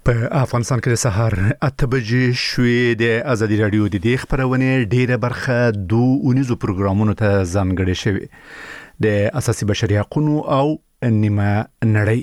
په افغانستان کې د سهار 8 بجې شوې د ازادي رادیو د خبرونه ډیره برخه 2 پروګرامونو ته ځانګړې شوې د اساسي بشري حقوقو او نیمه نړۍ.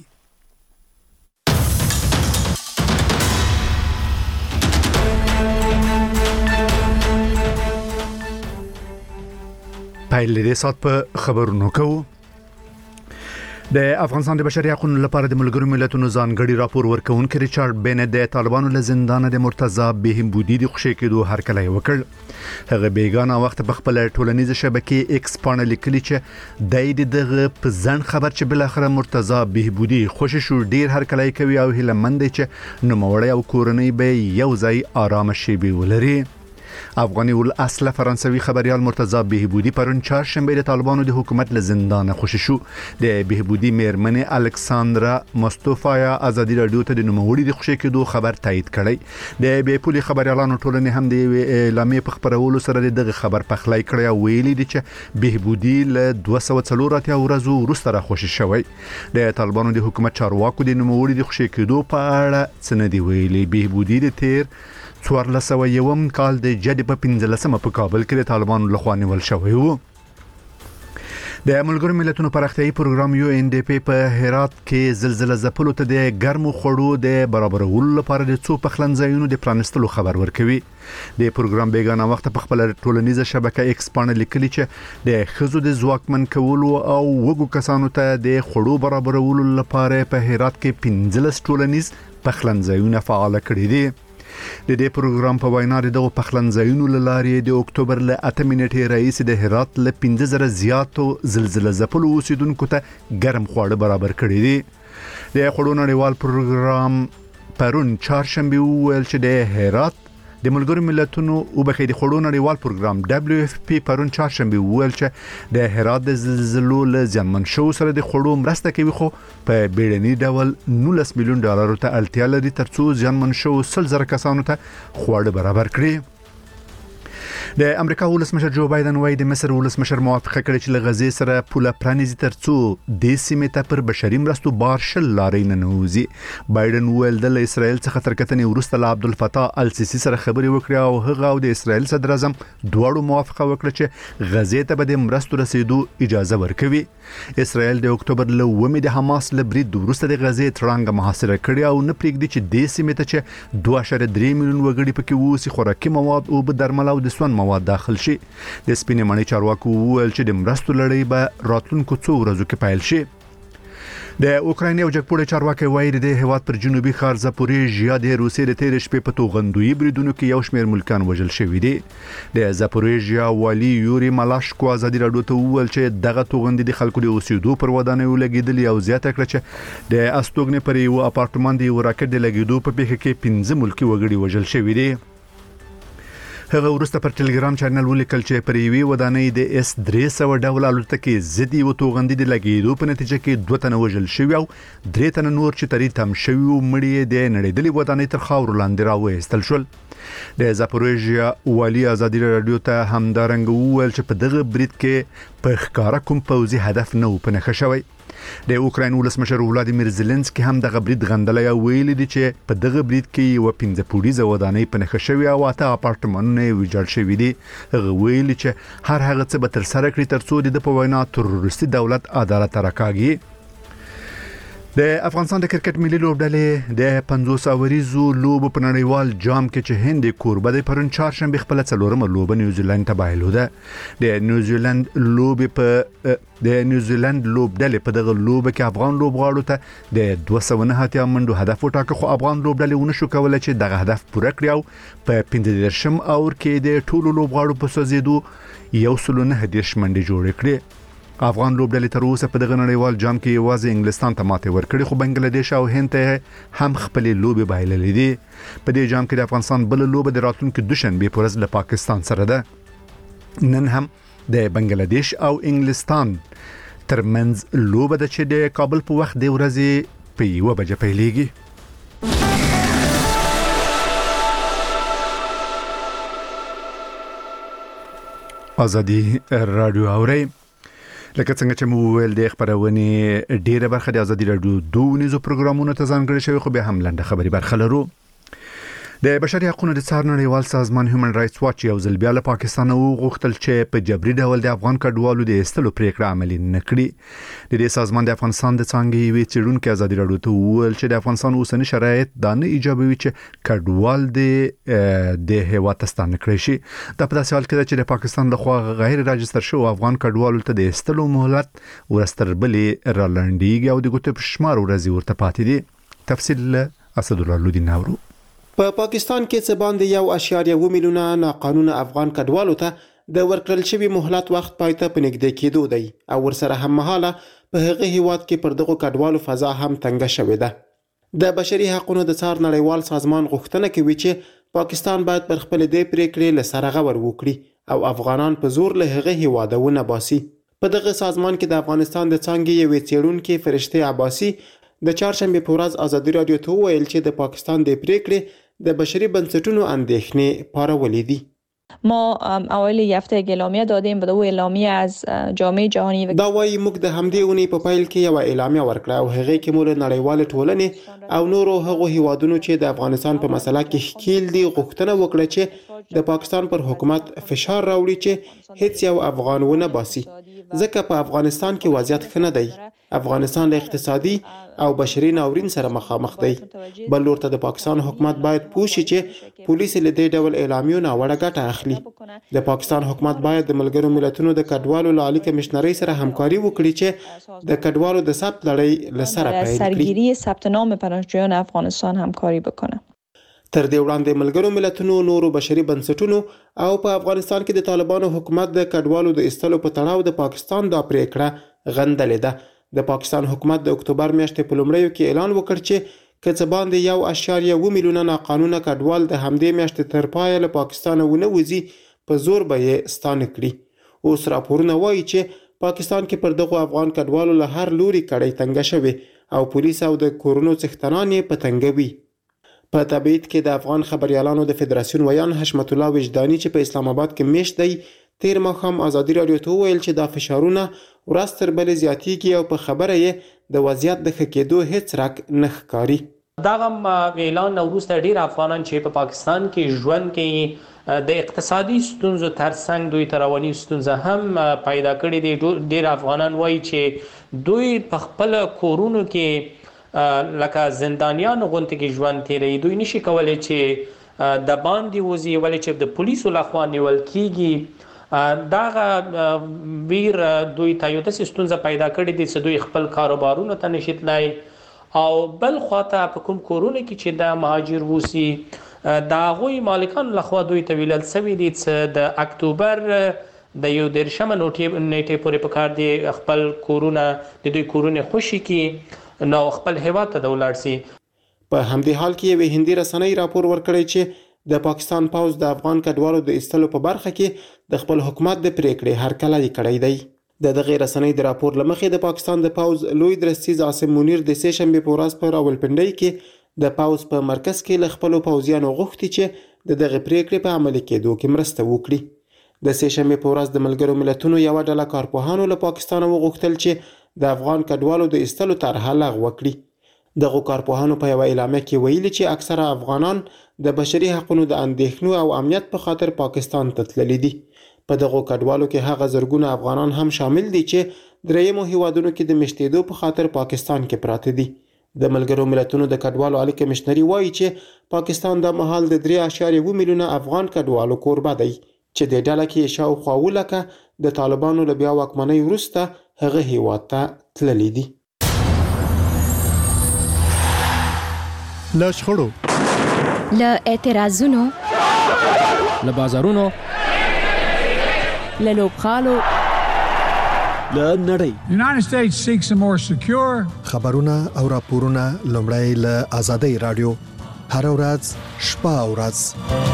پایلې د سات په خبرونو کوو. د افغانستان د بشري حقوقو لپاره د ملګرو ملتونو ځانګړي راپور ورکونکي ریچارډ بینټ د طالبانو له زندان د مرتضی بهبودی د خوشي کېدو هرکلی وکړ. هغه بیگانه وخت په خپل ټولنیزه شبکې ایکس باندې لیکلي چې دغه په ځن خبر چې بل اخر مرتضی بهبودی خوشي شو ډیر هرکلی کوي او هیلمند چې نوموړی او کورنۍ به یو ځای آرام شي به ولري. افغاني ول اصله فرانسوي خبريال مرتضی بهبودی پرون چهارشنبه د طالبانو د حکومت له زندان خوشي شو. د بهبودی میرمن الکساندرا مصطفی ازادي رادیو ته د نوموړي د خوشي کېدو خبر تایید کړی. د بیپولي خبريالانو ټولنې هم د اعلامیې په خبرولو سره دغه خبر پخلای کړی او ویلي دي چې بهبودی له 240 ورځو وروسته را خوشي شوی. د طالبانو د حکومت چارواکو د نوموړي د خوشي کېدو په اړه څه نه دی ویلي. بهبودی د تیر 1401 کال د جدي په 15مه په کابل کې د طالبانو لخوا نیول شوی وو. د ملګرو ملتونو پراختیايي پروګرام UNDP په هرات کې زلزلہ ځپلو ته د ګرمو خوړو د برابرولو لپاره د څو پخلنځایونو د پرانستلو خبر ورکوي. د پروګرام بیگانه وخت په خپل ټولنیزه شبکه ایکس باندې لیکلي چې د خزو د ځواکمن کولو او وګو کسانو ته د خوړو برابرولو لپاره په هرات کې 15 ټولنیز پخلنځایونه فعال کړي دي. د دې پروګرام په وینا د پخلنځایونو لارې د اکتوبر له 8 نیټې رئیس د هرات له 15000 زیاتو زلزلہ ځپلو اوسیدونکو ته ګرم خواړه برابر کړي دي. د خوړو نړیوال پروګرام پرون چهارشنبه ویل چې د هرات د ملګرو ملتونو او بخې د خوړو نړیوال پروګرام WFP پرون چهارشنبه ویل چې د هرات د زلزلو له ځمن شو سره د خوړو مرسته کوي خو په بیړني ډول $19 میلیون ته اړتیا لري ترڅو ځمن شو 100,000 کسانو ته خواړه برابر کړي. د امریکا ولسمشر جو بایدن وايي د مصر ولسمشر موافقه کړې چې له غزې سره پوله پرانیزي ترڅو د سیمې ته پر بشري مرستو بار شل لارې نه نوځي. بایدن ویل د اسرائیل څخه ترکتنې ورسته له عبدالفتاح السیسی سره خبرې وکړې او هغه او د اسرائیل صدر اعظم دواړو موافقه وکړه چې غزې ته به د مرستو رسیدو اجازه ورکوي. اسرائیل د اکتوبر له 9 د حماس له برید ورسته د غزې ترانګ محاصره کړې او نه پریږدي چې د سیمې ته چې 2.3 میلیون وګړي پکې ووسی خوراکي مواد او درمل او د سون مواد داخل شي. د سپینې مڼې چارواکو ویل چې د مرستو لړۍ به راتلونکو 2 ورځو کې پیل شي. د اوکراین یو جګپوړی چارواکي وایي د هیواد پر جنوبي ښار زاپوریژیا د روسیې د تیر شپې په توغندوی بریدونو کې یو شمېر ملکان وژل شوي دي. د زاپوریژیا والی یوري مالاشکو ازادي رادیو ته ویل چې دغه توغندي د خلکو د اوسېدو پر ودانیو لګیدلې او زیاته کړه چې د استوګنې پر یو اپارتمان د یو راکټ د لګیدو په پیښه کې 15 ملکی وګړي وژل شوي دي. هغه ورسته پر ټلګرام چینل ولیکل چې پر یوې ودانۍ د S300 ډول الوتکې زدي او توغندي د لګیدو په نتیجه کې 2 تنه وژل شوي او 3 تنه نور چې تری تم شوي او مړي د نړیدلې ودانۍ تر خاور لاندې راوېستل شول. د زاپوریژیا والی ازادي رادیو ته همدارنګ وویل چې په دغه برید کې په ښکارا کوم پوځي هدف نه و پنهخه شوی. د اوکراین ولسمشر ولادیمیر زيلنسکي هم دغه برید غندلای او ویلي دي چې په دغه برید کې یو 15 پوړیزه ودانۍ پنهخه شوی او 8 اپارتمانونه ویجاړ شوي دي. هغه ویلي چې هر هغه څه به تر سره کړی ترڅو د په وینا تروریستي دولت عدالت راکاږي. د افغانستان د کرکټ ملي لوبډلې د 50 اوریزو لوب په نړیوال جام کې چې هند کوربه د پرون چهارشنبه خپل څلورمه لوب نیوزیلند ته بایلوده. د نیوزیلند لوبډلې په دغه لوب کې افغان لوبغاړو ته د 209 منډو هدف وټاکه خو افغان لوبډلې ونه شو کولای چې دغه هدف پوره کړي او په 15 اور کې د ټولو لوبغاړو په سوزیدو 109 منډې جوړ کړي. افغان لوبډلې تر اوسه په دغه نړیوال جام کې یوازې انګلستان ته ماته ورکړي خو بنگلاديش او هند ته هم خپل لوبي بایللې دي. په دې جام کې د افغانستان بل لوب د راتلونکو دوشنبه په ورځ له پاکستان سره ده. نن هم د بنگلاديش او انګلستان ترمنځ لوب د چې د کابل په وخت د ورځې په 1 بجې پیلېږي. ازادي رادیو اوري لکه څنګه چې مو ویل د خبرونه ډیره برخه د ازادي رادیو 2 نيزو پروګرامونو ته ځانګړې شوی، خو به هم لنډه خبري برخه لرو. د بشري حقوقو د څار نړیوال سازمان هیومن رائټس واچ یو ځل بیا له پاکستان وغوښتل چې په جبري ډول د افغان کډوالو د استلو پریکړه عملي نکړي. د دې سازمان د افغانستان د څنګه وی چېرونکو ازادي رادیو ته ویل چې د افغانستان اوسنی شرایط د نه ایجابوي چې کډوال د هیواد تستانه کړی شي. د په داسې حال کې چې د پاکستان لخوا غیر راجستر شو افغان کډوالو ته د استلو مهلت ورستربلې رالنډیږي او د ګوتو په شمار ورځي ورته پاتې دي. تفصیل اسد الله لودي ناورو. په پاکستان کې څه باندې 1.1 میلیونه ناقانونه افغان کډوالو ته د ورکړل شوی مهلت وخت پایته په نږدې کېدو دی او ورسره هم مهاله په هغه هیواد کې پر دغه کډوالو فضا هم تنګه شوې ده. د بشري حقوقو د څار نړیوال سازمان غوښتنه کوي چې پاکستان باید پر خپل دې پریکړې له سره غور وکړي او افغانان په زور له هغه هیوادونه باسي. په دغه سازمان کې د افغانستان د څنګه یو چېرونکو فرشته عباسي د چهارشنبه په ورځ ازادي رادیو ته ویل چې د پاکستان د پریکړې د بشري بنسټونو اندېښنې پارولې دي. ما اوایل هفته اعلامیه دادیم به اعلامیه از جامعه جهانی دا وايي موږ د همدې اونۍ په پیل کې یو اعلامیه ورکړه او هغه کې موږ نړیوال ټولنې او نورو هغو هیوادونو چې د افغانستان په مسله کې ښکیل دي غوښتنه وکړه چې د پاکستان پر حکومت فشار راوړي چې هیڅ یو افغان ونه باسي، ځکه په افغانستان کې وضعیت ښه نه دی. افغانستان له اقتصادي او بشري ناورین سره مخامخ دی. بل لور ته د پاکستان حکومت باید پوه شي چې پولیس له دې ډول اعلامیو نه وړه ګټه اخلي. د پاکستان حکومت باید د ملګرو ملتونو د کډوالو عالی کمشنرۍ سره همکاري وکړي چې د کډوالو د ثبت لړۍ له سره پیل کړي. سرگیری ثبت نام پناهجویان افغانستان همکاري بکنه. تر دې وړاندې ملګرو ملتونو نورو بشري بنسټونو او په افغانستان کې د طالبانو حکومت د کډوالو د استلو په تړاو د پاکستان د پریکړه غندلې ده. د پاکستان حکومت د اکتوبر میاشتې په لومړیو کې اعلان وکړ چې کڅ باندې 1.1 میلیونه ناقانونه کډوال د همدې میاشتې تر پایه له پاکستان ونه وځي په زور به یې ستانه کړي. اوس راپورونه وایي چې پاکستان کې پر دغه افغان کډوالو له هر لوري کړۍ تنګه شوې او پولیس او د کورونو څښتنان یې په تنګوي. په تبعید کې د افغان خبريالانو د فدراسیون ویان حشمت الله وجداني چې په اسلام آباد کې میشت دی تیر ماښام ازادي رادیو ته ویل چې دا فشارونه ورځ تر بلې زیاتېږي او په خبره یې د وضعیت د ښه کېدو هیڅ رګ نه ښکاري. دغه اعلان وروسته ډیر افغانان چې په پاکستان کې ژوند کوي د اقتصادي ستونزو ترڅنګ دوی رواني ستونزه هم پیدا کړې دي. ډیر افغانان وایي چې دوی په خپل کورونو کې لکه زندانیان غونډه کې ژوند تیروي. دوی نشي کولای چې د باندې وځي ولې چې د پولیسو لخوا نیول کیږي. داغه ویر دوی ته یو د ستونزه پیدا کړې دي چې دوی خپل کاروبارونو ته نشي تلای او بل خواته په کوم کورونه کې چې د مهاجر وسی دا غوي مالکان لخوا دوی ته ویل سوي دي چې د اکتوبر د یو درشمه نیټه پورې په کار دي خپل کورونه د دوی کورونه خوشي کی نو خپل هیواد ته دولار سي. په همدې حال کې یو هندي رسنۍ راپور ورکړی چې د پاکستان پوز د افغان کډوالو د استلو په برخه کې د خپل حکومت د پریکړې هرکله کړی دی. د دغه رسنۍ د راپور لمخې د پاکستان د پوز لوی درستیز عاصم منیر د سه شنبه په ورځ په راولپنډۍ کې د پوز په مرکز کې ل خپل پوزیانو غوښتي چې دغه پریکړې په عملي کېدو کې مرسته وکړي. د سه شنبه په ورځ د ملګرو ملتونو یو ډله کارپوهانو له پاکستان وغوښتل چې د افغان کډوالو د استلو طرحه لغوه کړي. دغه کارپوهانو په یو اعلامیه کې ویلي چې اکثره افغانان د بشري حقوقو د اندېښنو او امنیت په خاطر پاکستان ته تللي دي. په دغه کډوالو کې هغه زرګونه افغانان هم شامل دي چې درېیمو هیوادونو کې د مشتېدو په خاطر پاکستان کې پراته دي. د ملګرو ملتونو د کډوالو عالی کمشنري وایي چې پاکستان د مهال د 3.1 میلیونه افغان کډوالو کوربه دی چې د ډله کې شاوخوا ولکه د طالبانو له بیا واکمنۍ وروسته هغه هیواد ته تللي دي. له شخړو، له اعتراضونو، له بازارونو، له لوبغالو، له نړۍ. United States seeks a more secure خبرونه او راپورونه لومړی له آزادۍ رادیو هر ورځ شپه او ورځ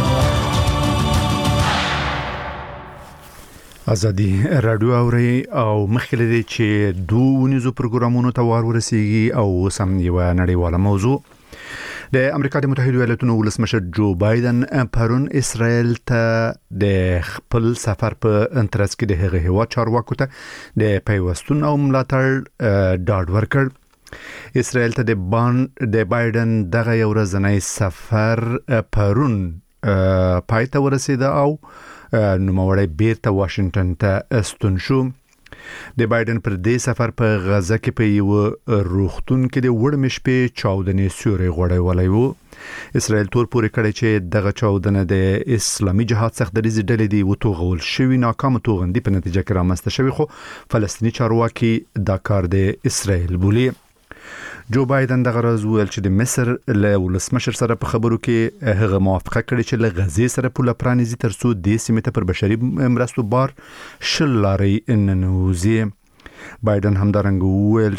ازادي رادیو اوري او مخکله دي چې دوه نيزو پروګرامونو ته ور ورسیږي او سم یو نړیواله موضوع د امریکا د متحده ایالاتونو ولسمشر جو بایدن پرون اسرائیل ته د خپل سفر په انترس کې د هغه هوا چارواکو ته د پیوستون او ملاتړ ډاډ ورکړ. اسرائیل ته د بایدن دغه یو ورځنی سفر پرون پایته ورسید او نوموړی بیرته واشنگټن ته ستون شو. د بایدن پر دې سفر په غزه کې په یو روغتون کې د وړمې شپې چاودنې سیوري غوړولای وو. اسرائیل تور پورې کړی چې دغه چاودنه د اسلامي جهاد څخه د ریزې ډلې دی وتوغول شوی ناکام توغندي په نتیجه کې رامنځته شوی، خو فلسطینی چارواکي دا کار د اسرائیل بولي. جو بایدن دغه ورځ ویل چې د مصر له ولسمشر سره په خبرو کې هغه موافقه کړې چې له غزې سره پوله پرانیزي ترڅو د سیمې ته پر بشري مرستو بار شل لارې ننوزي. بایدن همدارنګه ویل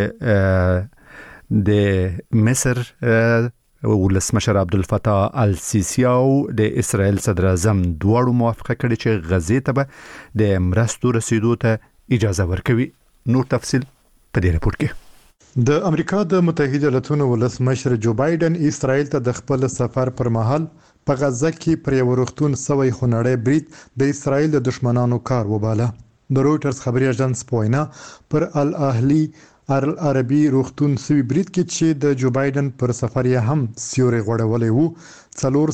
چې د مصر ولسمشر عبدالفتاح السیسی او د اسرائیل صدر اعظم دواړو موافقه کړې چې غزې ته به د مرستو رسیدو ته اجازه ورکوي. نور تفصیل په دې رپورت کې. د امریکا د متحده ایالاتونو ولسمشر جو بایدن اسرائیل ته د خپل سفر پر مهال په غزه کې پر یو روغتون سوی خونړی برید د اسرائیل د دشمنانو کار وباله. د رويټرز خبري اژانس پوینا پر الاهلی عربي روغتون سوی برید کې چې د جو بایدن پر سفر یې هم سیوري غوړولې وو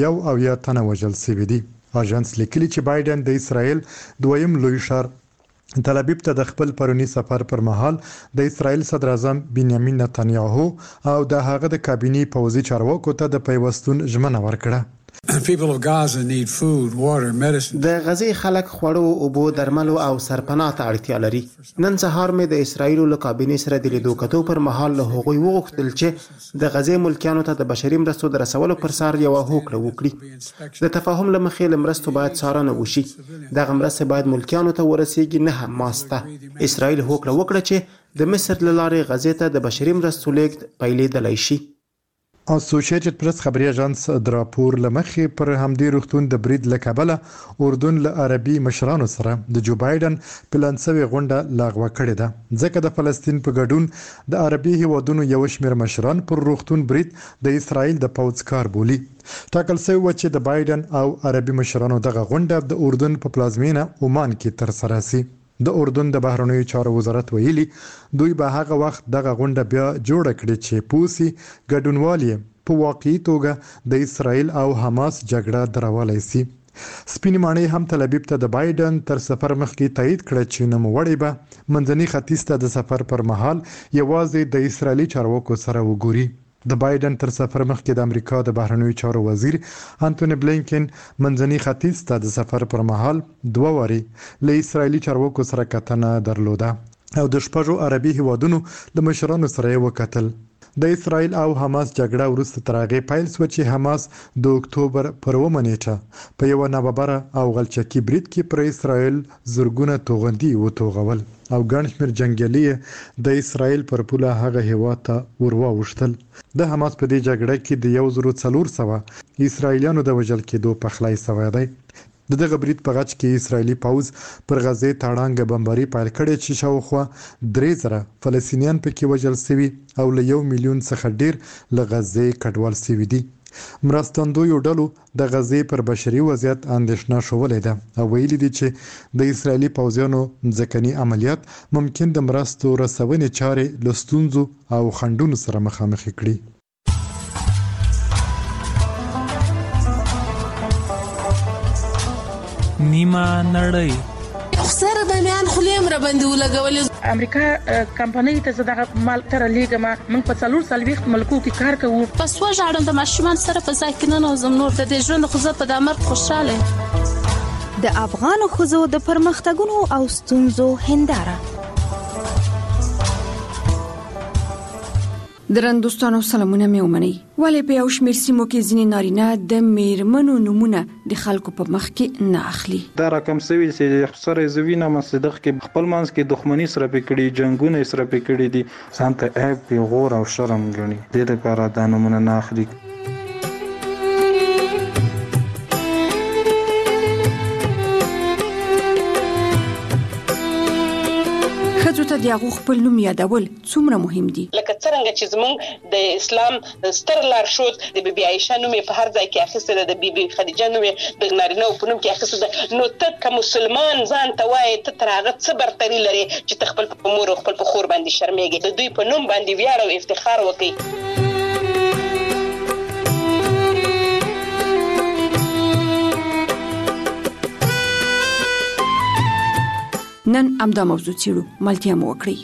401 تنه وژل شوي دي. اژانس لیکلي چې بایدن د اسرائیل دویم لوی ښار تل ابیب ته د خپل پرونی سفر پر مهال د اسرائیل صدر اعظم بنیامین نتنیاهو او د هغه د کابینې پوځي چارواکو ته د پیوستون ژمنه ورکړه. People of Gaza need food, water, medicine. د غزې خلک خوړو، اوبو، درملو او سرپناه ته اړتیا لري. نن سهار مې د اسرائیل له کابینې سره د لیدو کتو پر مهال له هغوی وغوښتل چې د غزې ملکیانو ته د بشري مرستو د رسولو پر سر یو هوکړه وکړي. د تفاهم له مخې له مرستو باید څارنه وشي. دغه مرستې باید ملکیانو ته ورسیږي، نه حماس ته. اسرائیل هوکړه وکړه چې د مصر له لارې غزې ته د بشري مرستو لیږد پیلېدلی شي. اسوسییټډ پریس خبري اژانس د راپور لمخې پر همدې روغتون د برید له کبله اردن له عربي مشرانو سره د جو بایدن پلان شوی غونډه لغوه کړې ده، ځکه د فلسطین په ګډون د عربي هیوادونو یو شمېر مشران پر روغتون برید د اسرائیل د پوځ کار بولي. ټاکل شوی و چې د بایدن او عربي مشرانو دغه غونډه د اردن په پلازمینه عمان کې ترسره شي. د اردن د بهرنیو چارو وزارت ویلي دوی به هغه وخت دغه غونډه بیا جوړ کړي چې پوسی ګډونوالي په واقعي توګه د اسرائیل او حماس جګړه درولای شي. سپین مانی هم تل ابیب ته د بایدن تر سفر مخکې تایید کړ چې نوموړی به منځني ختیځ ته د سفر پر مهال یوازې د اسرائیلي چارواکو سره وګوري. د بایدن تر سفر مخکې د امریکا د بهرنیو چارو وزیر انټونی بلینکن منځني ختیځ ته د سفر پر مهال 2 واري له اسرائیلي چارواکو سره کتنه درلوده او د شپږو عربي هیوادونو د مشرانو سره وکتل. د اسرائیل او حماس جګړه وروسته تر هغه پیل شو چې حماس د اکتوبر پر 1 نیټه په یو ناببره او غلچکی برید کې پر اسرائیل زرګونه توغندي وتوغول او ګڼ شمېر جنگیالي د اسرائیل پر پوله هغه هیواد ته ورواوښتل. د حماس په دې جګړه کې د 1400 اسرائیلیانو د وژل کېدو پخلی شوی دی. د دغه برید په غچ کې اسرائیلي پوځ پر غزې تاړانګه بمباري پیل کړې چې شاوخوا 3000 فلسطینیان پکې وژل شوي او له 1 میلیون څخه ډیر له غزې کډوال شوي دي. مرستندویو ډلو د غزې پر بشري وضعیت اندېښنه شولې ده او ویلي دي چې د اسرائیلي پوځیانو ځکهني عملیات ممکن د مرستو رسونې چارې له ستونزو او خنډونو سره مخامخ کړي. نیمه نړۍ خسر د میان خلیم را باندې ولګولې. امریکا کمپنۍ ته زړه مال تر لیګما موږ په 4 ملکو کې کار کوو. پس وژاړم د ماشومان سره په ځای کې نه نوزم نور د دې ژوند خو زه په دامر خوشاله. د افغان خزو د پرمختګونو او ستونزو هنداره. درندوستانو سلامونه مې ومنئ. ولې په یو شمېر سیمو کې ځینې نارینه د میرمنو نومونه د خلکو په مخ کې نه اخلي. دا رقم سوي چې سره زوینه مصدق کې خپل منځ کې دښمنی سره پکړي، جنگونه سره پکړي دي، ځانته عیب پیغور او شرم ګڼي. د دې لپاره دا نومونه نه اخلي. ښځو ته د هغو خپل نوم یادول څومره مهم دي؟ لکه څرنګه چې زموږ د اسلام ستر لارښود د بی بی عائشه نوم په هر ځای کې اخیسته ده، د بی بی خدیجه نوم د نارینه په نوم کې اخیسته ده. نو ته که مسلمان ځان ته وایې ته تر هغه څه برتري لري چې ته خپل په مور او خپل په خور باندې شرمېږې، د دوی په نوم باندې ویاړ او افتخار وکړي. نن امدا موضوع چیرو ملتیا مو وکړي.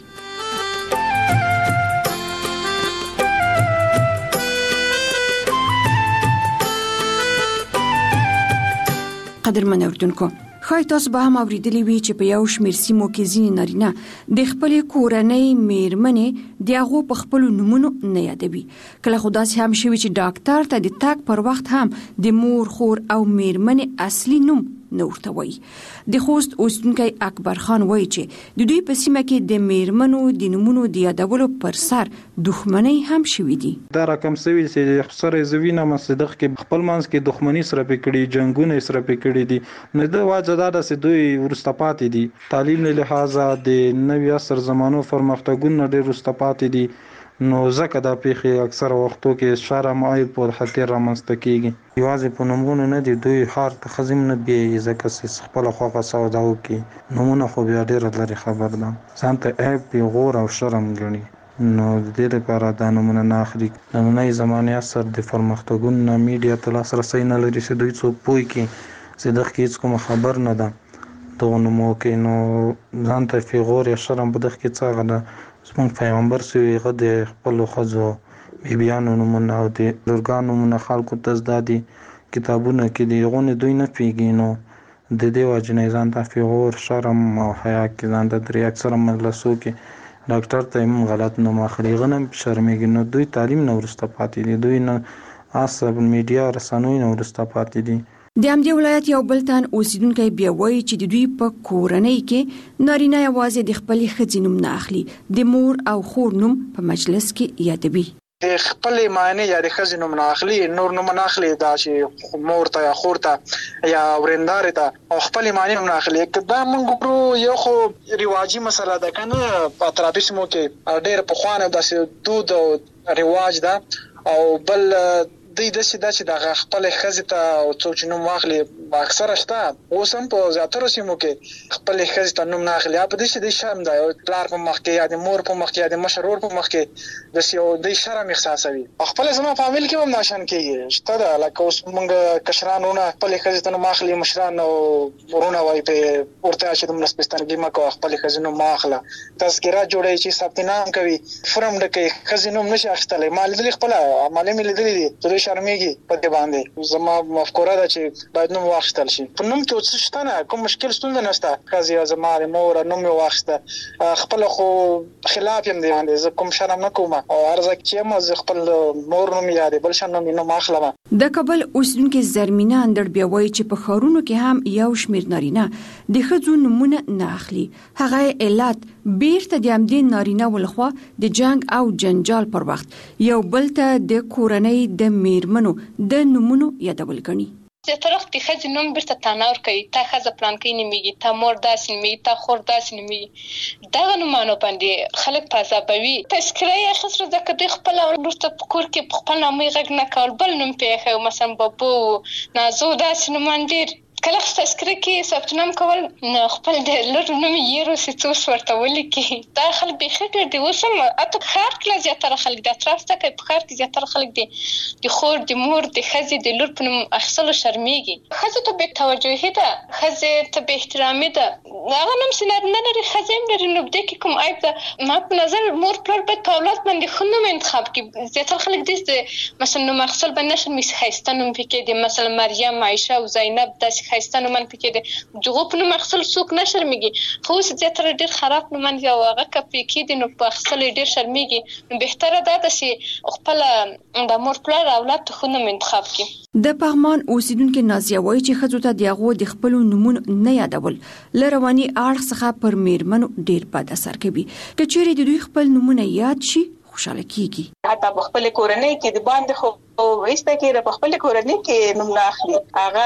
قدرمن اوردونکو، خای تاسو به هم اوریدلی وی چې په یو شمېر سیمو کې ځینې نارینه د خپل کورنۍ میرمنې د هغو په خپل نومونو نه یادوي. کله خو داسې هم شوي چې ډاکټر ته د تګ پر وخت هم د مور، خور او میرمنې اصلي نوم نه ورته وایي. د خوست اوسیدونکی اکبر خان وایي چې د دوی په سیمه کې د میرمنو د نومونو د یادولو پر سر دښمنۍ هم شوي دي. دا رقم سوي چې سره زوینه مصدق کې خپل منځ کې دښمنۍ سره پکړي، جنگونه سره پکړي دي. نو د واجب دا چې دوی ورسته پاتې دي، تعلیم له لحاظه د نوي عصر زمانو پرمختګونه ډېر ورسته پاتې دي. نو ځکه دا پیښې اکثر وختو کې شرم عیب او خطر رامنځته کیږي. یوازې په نومونو نه دي، دوی هر خزم نه بي ځکه چې خپل خوغه سوداو کې نومونه خو بیا ډېر لري خبر ده، ځان ته عیب پیغور او شرم ګڼي. نو د دې لپاره دا نومونه نه اخلي. نننۍ زمانه اثر د پرمختګونو میډیا ته لاسرسي نه لري چې دوی څوک پوي کې چې دغه هیڅ کوم خبر نه ده دغه نومو کې. نو ځان ته پیغور یا شرم په دغه کې څه غواړي. زموږ پیغمبر سوی غد خپل خزو بیبیانو نومونه او د لورګانو نومونه خلکو ته زده دي کتابونه کې دي، غونه دوی نه پیږي. نو د دې وجه ځان ته پیغور، شرم او حیا کې ځان ته درې اکثر مجلسو کې ډاکټر ته هم غلط نوم اخلي، غنم شرمېږي. نو دوی تعلیم نه ورسته پاتې دي، دوی نه عصب میډیا رسنوي نه ورسته پاتې دي. د همدې ولایت یو بل تن اوسیدونکی بیا وایي چې د دوی په کورنۍ کې نارینه یوازې د خپلې ښځې نوم نه اخلي، د مور او خور نوم په مجلس کې یادوي. د خپلې معنی یا د ښځې نوم نه اخلي، نور نوم نه اخلي، دا چې مور ته یا خور ته یا ورندارې ته او خپلې معنی نوم نه اخلي. دا موږ ګورو یو خو رواجي مسله ده که نه، په اطرافي سیمو کې ډېر پخوانه داسې دود او رواج ده. او بل دوی داسې ده چې دغه خپلې ښځې ته او څوک چې نوم واخلي اکثره شته، اوس هم په زیاترو سیمو کې خپلې ښځې ته نوم نه اخلي. په دې چې دوی شرم ده، پلار په مخ کې یا د مور په مخ کې یا د مشر ورور په مخ کې داسې یو دوی شرم احساسوي. خپله زما فامیل کې هم ناشن کېږي شته ده، لکه اوس موږ کشران ورونه خپلې ښځې ته نوم اخلي، مشران او ورونه وایي پرې ورته چې دومره سپېڅلګي مه کوه، خپلې ښځې نوم مه اخله. تذکره جوړوي چې ثبت نام کوي، فورم ډکوي، ښځې نوم نشي اخیستلی. ما لیدلي خپله عملې مې لیدلي دي، دوی شرمېږي په دې باندې. زما مفکوره ده چې باید نوم واخیستل شي. په نوم کې څه شته نه، کوم مشکل ستونزه نشته. ښځې زما د مور نوم مې واخیسته، خپله خو خلاف یم دې باندې، زه کوم شرم نه کوم او هر ځای چې یم زه خپل مور نوم یا د بل شان نوم اخلم. د کابل اوسیدونکي زرمینه اندړ بیا وایي چې په ښارونو کې هم یو شمېر نارینه د ښځو نومونه نه اخلي. هغه علت بیرته د همدې نارینه ولخوا د جنگ او جنجال پر وخت یو بل ته د کورنۍ د میرمنو د نومونو یادول ګڼي. د طرف د ښځې نوم بیرته تناور کوي، تا ښځه پلانکۍ نومیږي، تا مور داسې نومیږي، تا خور داسې نومیږي. دغه نومانو باندې خلک په عذابوي. تذکره یې اخیستله ځکه دوی خپله ورته په کور کې په خپل نامه یې غږ نه کول، بل نوم پرې ایښی و، مثلا بابو، نازو، داسې نومان ډېر. کله تذکره کې ثبت نام کول نو خپل د لور نوم یې روسي څوس ورته ولیکي. دا خلک بیخي ډېر دي. اوس هم حتی په ښار کې زیاتره خلک د اطراف څه کوي، په ښار کې زیاتره خلک دي د خور، د مور، د ښځې د لور په نوم اخیستلو شرمېږي. ښځو ته بې توجهي ده، ښځې ته بې احترامي ده. هغه نوم چې نارینه لري ښځې هم لري، نو دې کې کوم عیب ده؟ ما په نظر مور پلار باید په اولاد باندې ښه نوم انتخاب کړي. زیاتره خلک داسې مثلا نوم اخیستل باندې نه شرمېږي، ښایسته نوم پکې دی، مثلا مریم، عایشه او زینب، داسې ښایسته نومان پکې دی. دغو په نوم اخیستل څوک نه شرمېږي. خو اوس زیاتره ډېر خراب نومان دي او هغه که پکې دي نو په اخیستلو یې ډېر شرمېږي. نو بهتره دا ده چې خپله د مور پلار اولاد ته ښه نوم انتخاب کړي. د پغمان اوسیدونکي نازیه وایي چې ښځو ته د هغو د خپلو نومونو نه یادول له رواني اړخ څخه پر میرمنو ډېر بد اثر کوي. که چیرې د دوی خپل نومونه یاد شي خوشاله کیږي. حتی په خپل کورنۍ کې د باندې خو وایسته کې په خپل کورنۍ کې نوم نه اخلي. هغه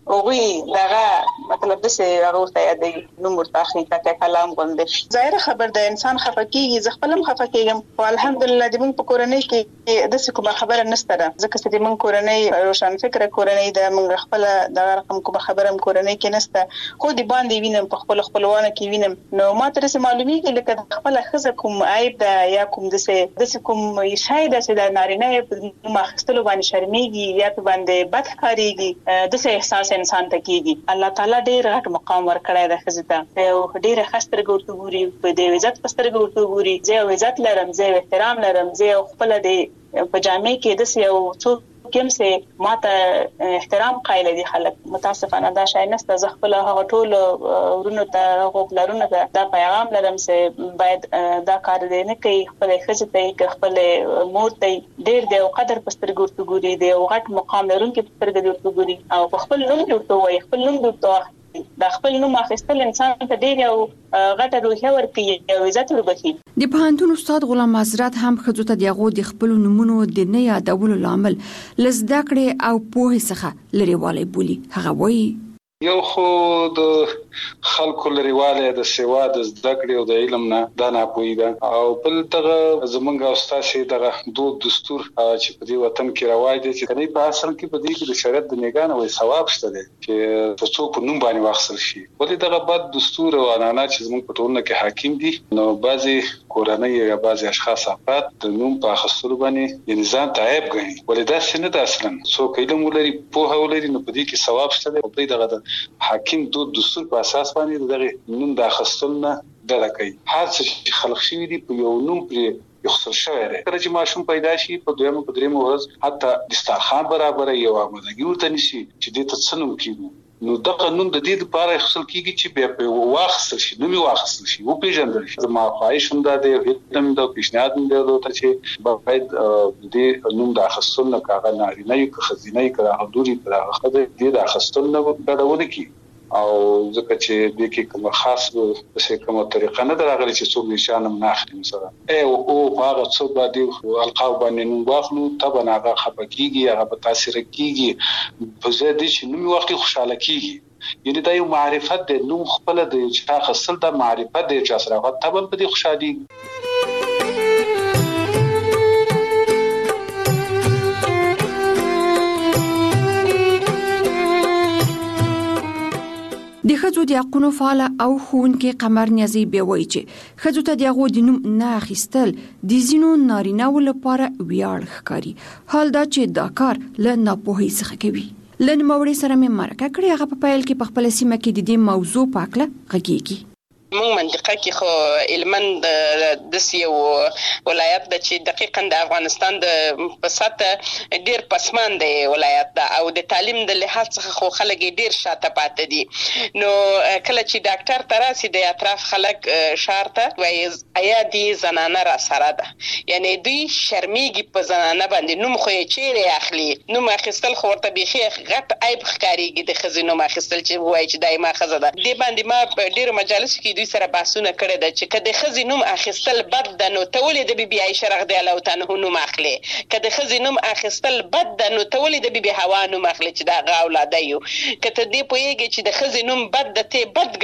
اوغي دغه مطلب د څه هغه ته یادې نو مرتاخي کا کلام غونډه ظاهر خبر د انسان خفقيږي ز خپلم خفقيږم او الحمدلله د موږ په کورنۍ کې د څه کومه خبره نشته ده ځکه چې موږ کورنۍ روشن فکر کورنۍ د موږ خپل د رقم کومه خبره کورنۍ کې نشته خو د باندې وینم په خپل خپلوانه کې وینم نو ما تر څه معلومیږي لکه خپل خزه کوم عیب ده یا کوم د څه کوم شاید چې د نارینه په ماخستلو باندې شرمېږي یا په باندې بد ښکارېږي د څه احساس انسان ته کیږي الله تعالی ډېر غټ مقام ورکړی د خزه ته او ډېر خستر ګورته ګوري په دې عزت پستر ګورته ګوري زه عزت لرم زه احترام لرم زه خپل د پجامې کې د یو څو کوم څه ماته احترام قایل دي خلک متاسفانه دا شای نسته ز خپل هغه ټول ورونو ته غوړلارونه دا پیغام لرم چې باید دا کار دې نه کوي خپل خزه ته خپل مور ته ډېر دی او قدر پستر ګورته ګوري دی او غټ مقام لرونکي پستر ګورته ګوري او خپل نوم جوړته وای خپل نوم جوړته د خپل نوم اخیستل انسان ته ډېر یو غټه روحیه ورکوي او عزت وربخي د پوهنتون استاد غلام حضرت هم خځو ته دغه د خپل نومونو د نه یادولو لامل لزده کړې او پوهه څخه لري والی بولی هغه وایي یو خو د خلکو لريواله د سیوا د زده کړې او د علم نه دا نه پوهیده او بل دغه زمونږ استاد شي دغه دستور چې په دې وطن کې رواج دي چې کني په اصل کې په دې کې د شریعت د نگاه وي ثواب شته دي چې په څوک نوم باندې واخصل شي ولې دغه بد دستور او عنعنات چې زمونږ په ټولنه کې حاکم دي نو بعضي کورنۍ یا بعضي اشخاص افراد د نوم په اخستلو باندې یعنی ځان ته عیب ګڼي ولې دا څنګه د اصلا څوک علم ولري پوهه ولري نو په دې کې ثواب شته دي په دغه حاکم دستور په اساس باندې دغه نوم د اخستلو ډډه کوي هر څه خلق شوی دی په یو نوم پرې یخسر شوی دی کله چې ماشوم پیدا شي په دویمه په دریمه ورځ حتی دسترخوان برابر یو آمادګي ورته نشي چې دې ته څه نوم کیږي نو دغه نوم د دې لپاره خپل کیږي چې بیا په واخصل شي نو واخصل شي او پیژندل شي زما خواهش هم ده د د پیشنهاد هم ده چې باید د نوم د اخستل نه کاغه نارینه یو خزینه کړه حضوري کړه خدای دې د اخستل نه ډډونه کی او ځکه چې د کې کوم خاص څه کومه طریقه نه دراغلي چې څوک نشانم نه اخلي مثلا او هغه څو باندې القاب باندې نو واخلو طبعا هغه خپکیږي هغه په تاثیر کیږي په زیاتې چې نو وخت خوشاله کیږي یعنی دا یو معرفت دی نو خپل د چې خاصل د معرفت دی چې سره طبعا په دې خوشالي د خځو د حقوقو فعال او ښوونکې قمر نیازي به وایي چې خځو ته دغه د نوم نه اخیستل د زینو نارینه‌و لپاره ویاړ ښکاري حال دا چې دا کار له ناپوهۍ څخه کوي لن موري سره مې مرکه کړې هغه په پیل کې په خپل سیمه کې د دې موضوع په اړه غږیږي مونږ منطقه کې خو علمن د سیو ولایت د چې دقیقاً د افغانستان د پساته ډیر پسمان دی ولایت دا او د تعلیم د لحاظ څخه خو خلک ډیر شاته پاتې دي نو کله چې ډاکټر تراسي د اطراف خلک شارته وای ایا دي زنانه را سره ده یعنی دوی شرمېږي په زنانه باندې نوم خو یې چیرې اخلي نوم اخیستل خو ورته بيخي غټ عیب ښکاریږي د خزینو اخیستل چې وای چې دایمه خزه ده د باندې ما په ډیر مجالس کې دوی سره باسونه کړی د چې کده خزي نوم اخیستل بد د نو تولید د بی عائشه رضی الله تعالی نوم اخلي کده خزي نوم اخیستل بد د نو تولید د بی حوا نوم اخلي چې دا اولاد یو کته دی پویږي چې د خزي نوم بد د ته بد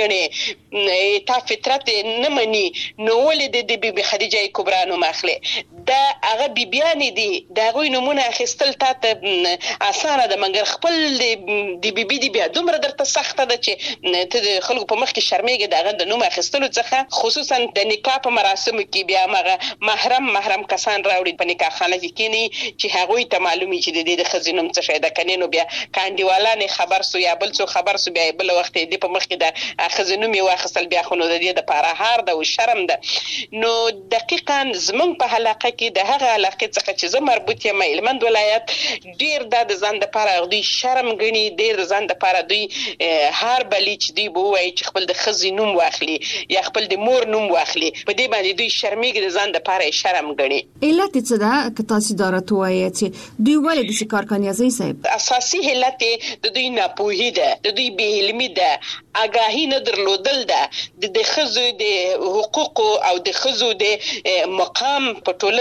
غني تا فطرت نه مني نو ولید د بی خدیجه کبرا نوم اخلي دا هغه بیبيان دي دا غوی نمونه اخیستل ته اسانه د منګر خپل د بیبي دی بیا دومره درته سخته ده چې ته خلکو په مخ کې شرمېږي دا غند نوم اخیستلو څخه خصوصا د نکاح په مراسمو کې بیا مغه محرم کسان راوړي په نکاح خانه کې کینی چې هغه ته معلومي چې د دې خزینوم څه شي د کنينو بیا کاندیوالانه خبر سو یا بل څه خبر سو بیا بل وخت دې په مخ کې د خزینوم یو واخصل بیا خو نو د دې د پاره هار د شرم ده نو دقیقاً زمون په علاقه کې د هغه علاقه څخه چې زه مربوط یم هلمند ولایت ډیر د ځان د پاره دوی شرم غني ډیر ځان د پاره دوی هار بلی چې دی بو وای چې خپل د خزینوم واخلي یا خپل د مور نوم واخلي په دې باندې دوی شرمېږي د ځان د پاره شرم غني علت څه ده که تاسو دارت وایي چې دوی ولې د کار کنيازي صاحب اساسي علت د دوی ناپوهي ده د دوی بې علمي ده آگاهی نه درلودل ده د خزو د حقوق او د خزو د مقام په ټولنه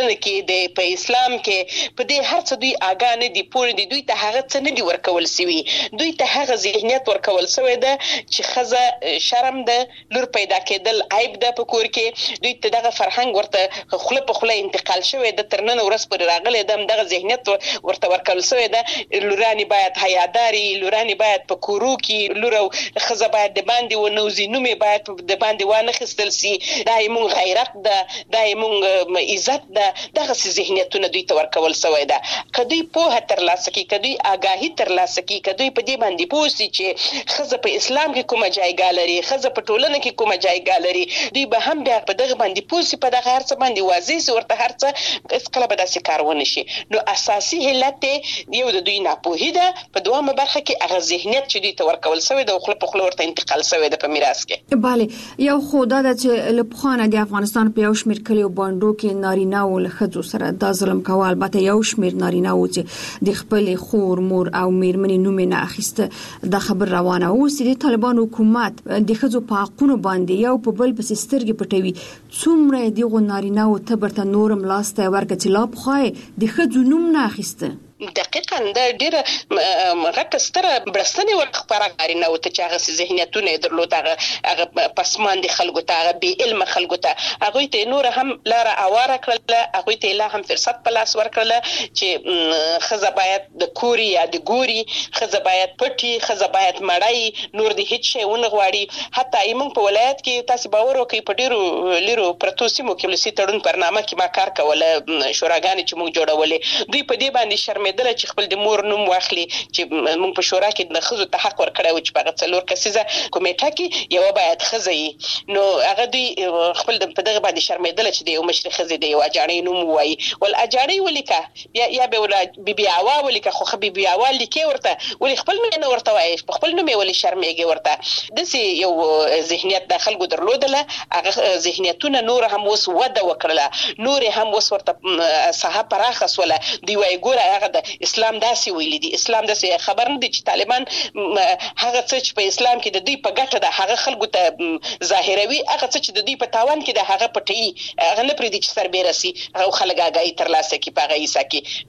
ټولنه کې په اسلام کې په دې هر څه دوی آګاه نه دي، پوه دي، دوی ته هغه څه نه دي ورکول سوي، دوی ته هغه ذهنیت ورکول سوی ده چې ښځه شرم ده، لور پیدا کېدل عیب ده په کور کې، دوی ته دغه فرهنګ ورته خوله په خوله انتقال شوی ده، تر نن ورځ پورې راغلی ده، دغه ذهنیت ورته ورکول سوی ده. لورانې باید حیاداري، لورانې باید په کورو کې، لور او ښځه باید د باندې ونوځي، نوم یې باید د باندې وانخیستل سي، دا یې مونږ غیرت ده، دا یې مونږ عزت ده. دغسې ذهنیتونه دوی ته ورکول سوی ده. که دوی پوهه ترلاسه کړي، که دوی آګاهي ترلاسه کړي، که دوی په دې باندې پوه سي چې ښځه په اسلام کې کومه جایګاه لري، ښځه په ټولنه کې کومه جایګاه لري، دوی به هم بیا په دغه باندې پوه سي، په دغه هر څه باندې واضح سي، ورته هر څه هېڅکله به داسې کار ونه شي. نو اساسي علت یو د دوی ناپوهي ده، په دویمه برخه کې هغه ذهنیت چې دوی ته ورکول سوی ده او خوله په خوله ورته انتقال سوی ده په میراث کې. بله، یو خو دا ده چې له پخوانه د افغانستان په یو شمېر کلیو بانډو کې نارینه او له ښځو سره دا ظلم کوه. البته یو شمېر نارینه و چې د خپلې خور، مور او میرمنې نوم یې نه اخیسته. دا خبر روانه اوس د طالبان حکومت د ښځو په حقونو باندې یو په بل پسې سترګې پټوي. څومره دغو نارینه او ته برته نورم لاس ته ورکړه چې لا پخوا د ښځو نوم نه اخیسته. دقیقاً دا ډیره غټه ستره بړستنې ورخپاره نارینه و ته چې هغه ذهنیتونه یې درلود، هغه پسماندې خلکو ته، هغه بې علمه خلکو ته، هغوی ته یې نوره هم لاره اواره کړله، هغوی ته یې لا هم فرصت په لاس ورکړله چې ښځه باید د کوري یا د ګوري، ښځه باید پټي، ښځه باید مړی، نور د هیڅ شی ونه غواړي. حتی موږ په ولایت کې تاسې باور وکړئ په ډیرو لیرو پرتو سیمو کې ولسي تړون برنامه کې ما کار کوله، شوراګانې چې موږ جوړولې، دوی په دې باندې شرمېدل چې خپل د مور نوم واخلي، چې موږ په شورا کې د ښځو ته حق ورکړی و چې په هغه 4 کسیزه کمیټه کې یوه باید ښځه وي. نو هغه دوی خپل په دغه باندې شرمېدله چې د یو مشرې ښځې د یو اجاړۍ نوم ووایي. ول اجاړۍ ولیکه یا به بیبي عوا ولیکه، خو بیبي عوا لیکې ورته، ولې خپل نوم یې نه ورته وایي، په خپل نوم یې ولې شرمېږي ورته. داسې یو ذهنیت د خلکو درلودله. هغه ذهنیتونه نور هم اوس وده وکړله، نور هم اوس ورته ساحه پراخه سوله. دوی وایي ګوره هغه د اسلام داسې ویلي دي، اسلام داسې خبر نه دی چې طالبان هغه څه چې په اسلام کې د دوی په ګټه ده هغه خلکو ته ظاهروي، هغه څه چې د دوی په تاوان کې ده هغه پټوي، هغه نه پرېږدي چې سربیره سي، هغه خلک آګاهي ترلاسه کړي په هغه حصه کې.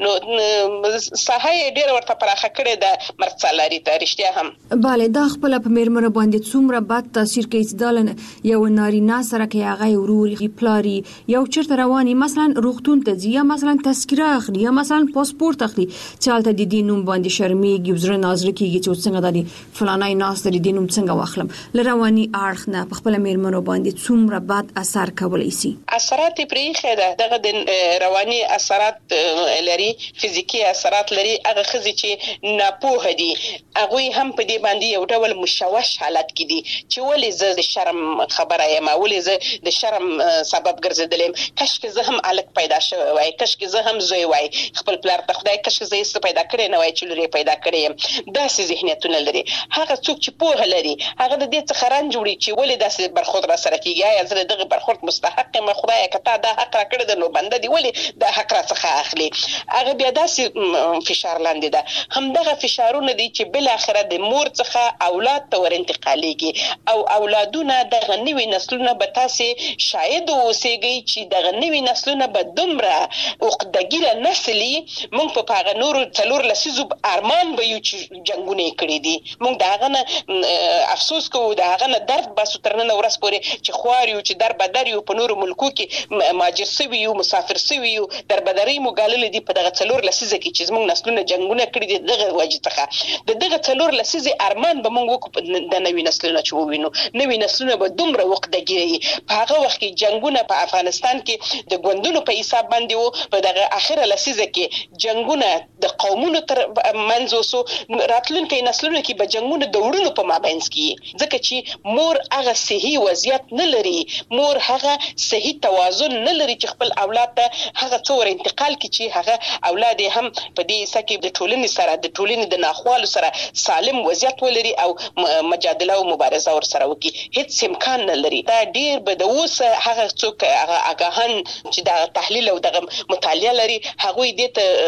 نو ساحه یې ډېره ورته پراخه کړې ده مرد سالاري ته. رښتیا هم بله، دا خپله په میرمنو باندې څومره بد تاثیر کوي چې دا یو نارینه سره کې هغه ورور پلاري یو چېرته رواني، مثلا روغتون ته ځي، یا مثلا تذکره اخلي، یا مثلا پاسپورت اخلي، چې هلته د دې نوم باندې شرمېږي، زړه نازړه کېږي چې څنګه دا د فلانی ناست د دې نوم څنګه واخلم. له رواني اړخ نه په خپله میرمنو باندې څومره بد اثر کولی سي. اثرات یې پرېښی ده، دغه د رواني اثرات لري، فزیکي اثرات لري. هغه ښځې چې ناپوهه دي هغوی هم په دې باندې یو ډول مشوش حالت کې دي چې ولې زه د شرم خبره یم، ولې زه د شرم سبب ګرځېدلی یم، کشکې زه هم هلک پیدا شوی وای، کشکې زه هم زوی وای، خپل پلار ته خدای کشکې زه هېڅ پیدا کړی نه وای چې لور یې پیدا کړی یم. داسې ذهنیتونه لري. هغه څوک چې پوهه لري هغه د دې څخه رنج وړي چې ولې داسې برخورد را سره کېږي، آیا زه د دغه برخورد مستحق یم، خدایه که تا دا حق را کړی ده نو بنده دې ولې دا حق را څخه اخلي. هغه بیا داسې فشار لاندې ده. همدغه فشارونه دي چې بالاخره د مور څخه اولاد ته ور انتقالېږي، او اولادونه دغه نوي نسلونه به تاسې شاید اوسېږئ چې دغه نوي نسلونه به دومره عقدهګیره نسلي، موږ په هغه نورو 4 لسیزو ارمان به یو چې جنګونه یې کړي دي، موږ د هغه نه افسوس کوو، د هغه نه درد باسو تر نن ورځ پورې چې خوار یو، چې در بدر یو، په نورو ملکو کې مهاجر سوي یو، مسافر سوي یو، در بدرۍ مو ګاللې دي په دغه 4 لسیزه کې چې زموږ نسلونه جنګونه کړي دي. دغه وجې څخه د دغه 4 لسیزې ارمان به موږ وکړو د نوي نسلونه چې ووینو، نوي نسلونه به دومره وقدهګیره. په هغه وخت کې جنګونه په افغانستان کې د ګوندونو په حساب باندې وو، په دغه اخره لسیزه کې جنګونه د قومونو تر منځ وسو، راتلونکي نسلونو کې به جنګونه د وړونو په مابینځ کې، ځکه چې مور هغه صحي وضعیت نه لري، مور هغه صحي توازن نه لري چې خپل اولاد ته هغه څه ور انتقال کړي چې هغه اولاد هم په دې حصه کې د ټولنې سره، د ټولنې د ناخوالو سره سالم وضعیت ولري او مجادله او مبارزه ور سره وکړي. هیڅ امکان نه لري. دا ډیر به د اوس هغه څوک هغه آګاهان چې د تحلیل او د مطالعه لري هغوی دې ته د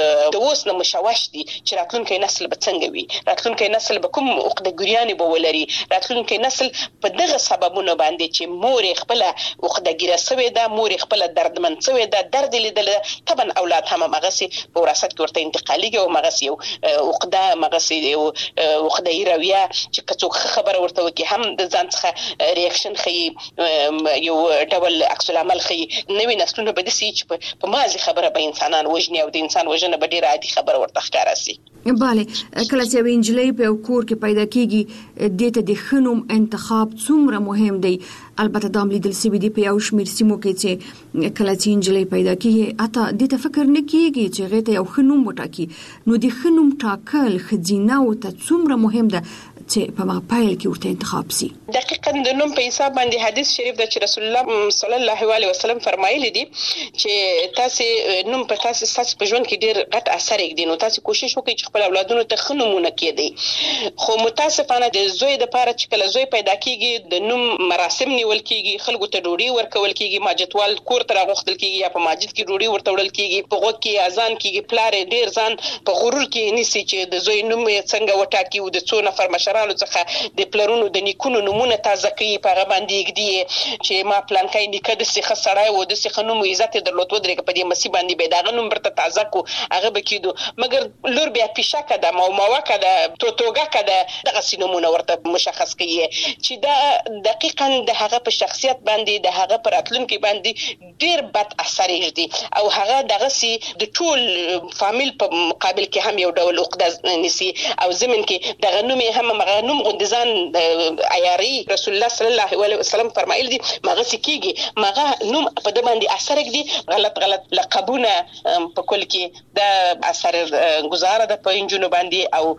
اوس نه مشوش دي چې راتلونکي نسل به څنګه وي، راتلونکي نسل به کوم عقده‌ګریانې به ولري، راتلونکي نسل په دغه سببونو باندې چې مور خپل عقده‌ګیره سوې ده، مور خپل دردمن سوې ده، درد لیدل، طبعا اولاد هم مغسي په وراثت کې ورته انتقالي او مغسي او عقده مغسي او عقده‌ای رویه چې کڅوک خبره ورته وکي هم د ځان څخه ریاکشن خي یو ډول عکس العمل خي. نوې نسلونه به د سي چې په مازي خبره به انسانان وژني او د انسان وژنه به ډیره عادي خبره ورته ښکاره سي. بله، کله چې وینجلې په کور کې پیدا کیږي دته د خنوم انتخاب څومره مهم دی. البته د عملی دل سی بي دي په یو شمیر سیمو کې چې کله چې انجلې پیدا کیږي اته دته فکر نه کیږي چې غته یو خنوم وټاکي. نو د خنوم ټاکل خزینه او ته څومره مهم ده چې په ما پایل کې ورته انتخاب سي. دقیقاً د نوم په حساب باندې حدیث شریف د رسول الله صلی الله علیه وسلم فرمایلی دي چې تاسو نوم په تاسو په ژوند کې ډیر غټ اثر کوي. نو تاسو کوشش وکړئ چې خپل اولادونو ته خنومونه کېدی. خو متاسفانه د زوی د پاره چې کله زوی پیدا کیږي د نوم مراسم نیول کیږي، خلکو ته ډوډۍ ورکول کیږي، ماجتوال کور ته راغوښتل کیږي یا په مسجد کې ډوډۍ ورته وړل کیږي، په غوږ کې اذان کیږي، پلار ډیر ځان په غرور کې نیسي چې د زوی نوم څنګه وټاکي او د څو نفر مشرانو څخه د پلرونو د نیکونو نمونه تازه کوي، په هغه باندې یګدي چې ما پلانکای نیکه د سیخه سړی و د سیخه نوم عزت درلود ودرې په دې مسی باندې به دا نوم برته تازه کو هغه بکیدو. مګر لور بیا پیشا کده ماوا کده توګه کده دغه سینمونه ورته مشخص کوي چې دا دقیقاً د هغه په شخصیت باندې د هغه پر راتلونکي باندې ډیر بد اثر یږي او هغه دغه سي د ټول فامیل په مقابل کې هم یو ډول عقده نسی او زمين کې دغه نوم هم مغه نوم غندزان عیاري. رسول الله صلی الله علیه وسلم فرمایلی دي مغه سکیږي مغه نوم په د باندې اثر کوي. غلط لقبونه په کل کې د اثر گزاره د پنځونو باندې او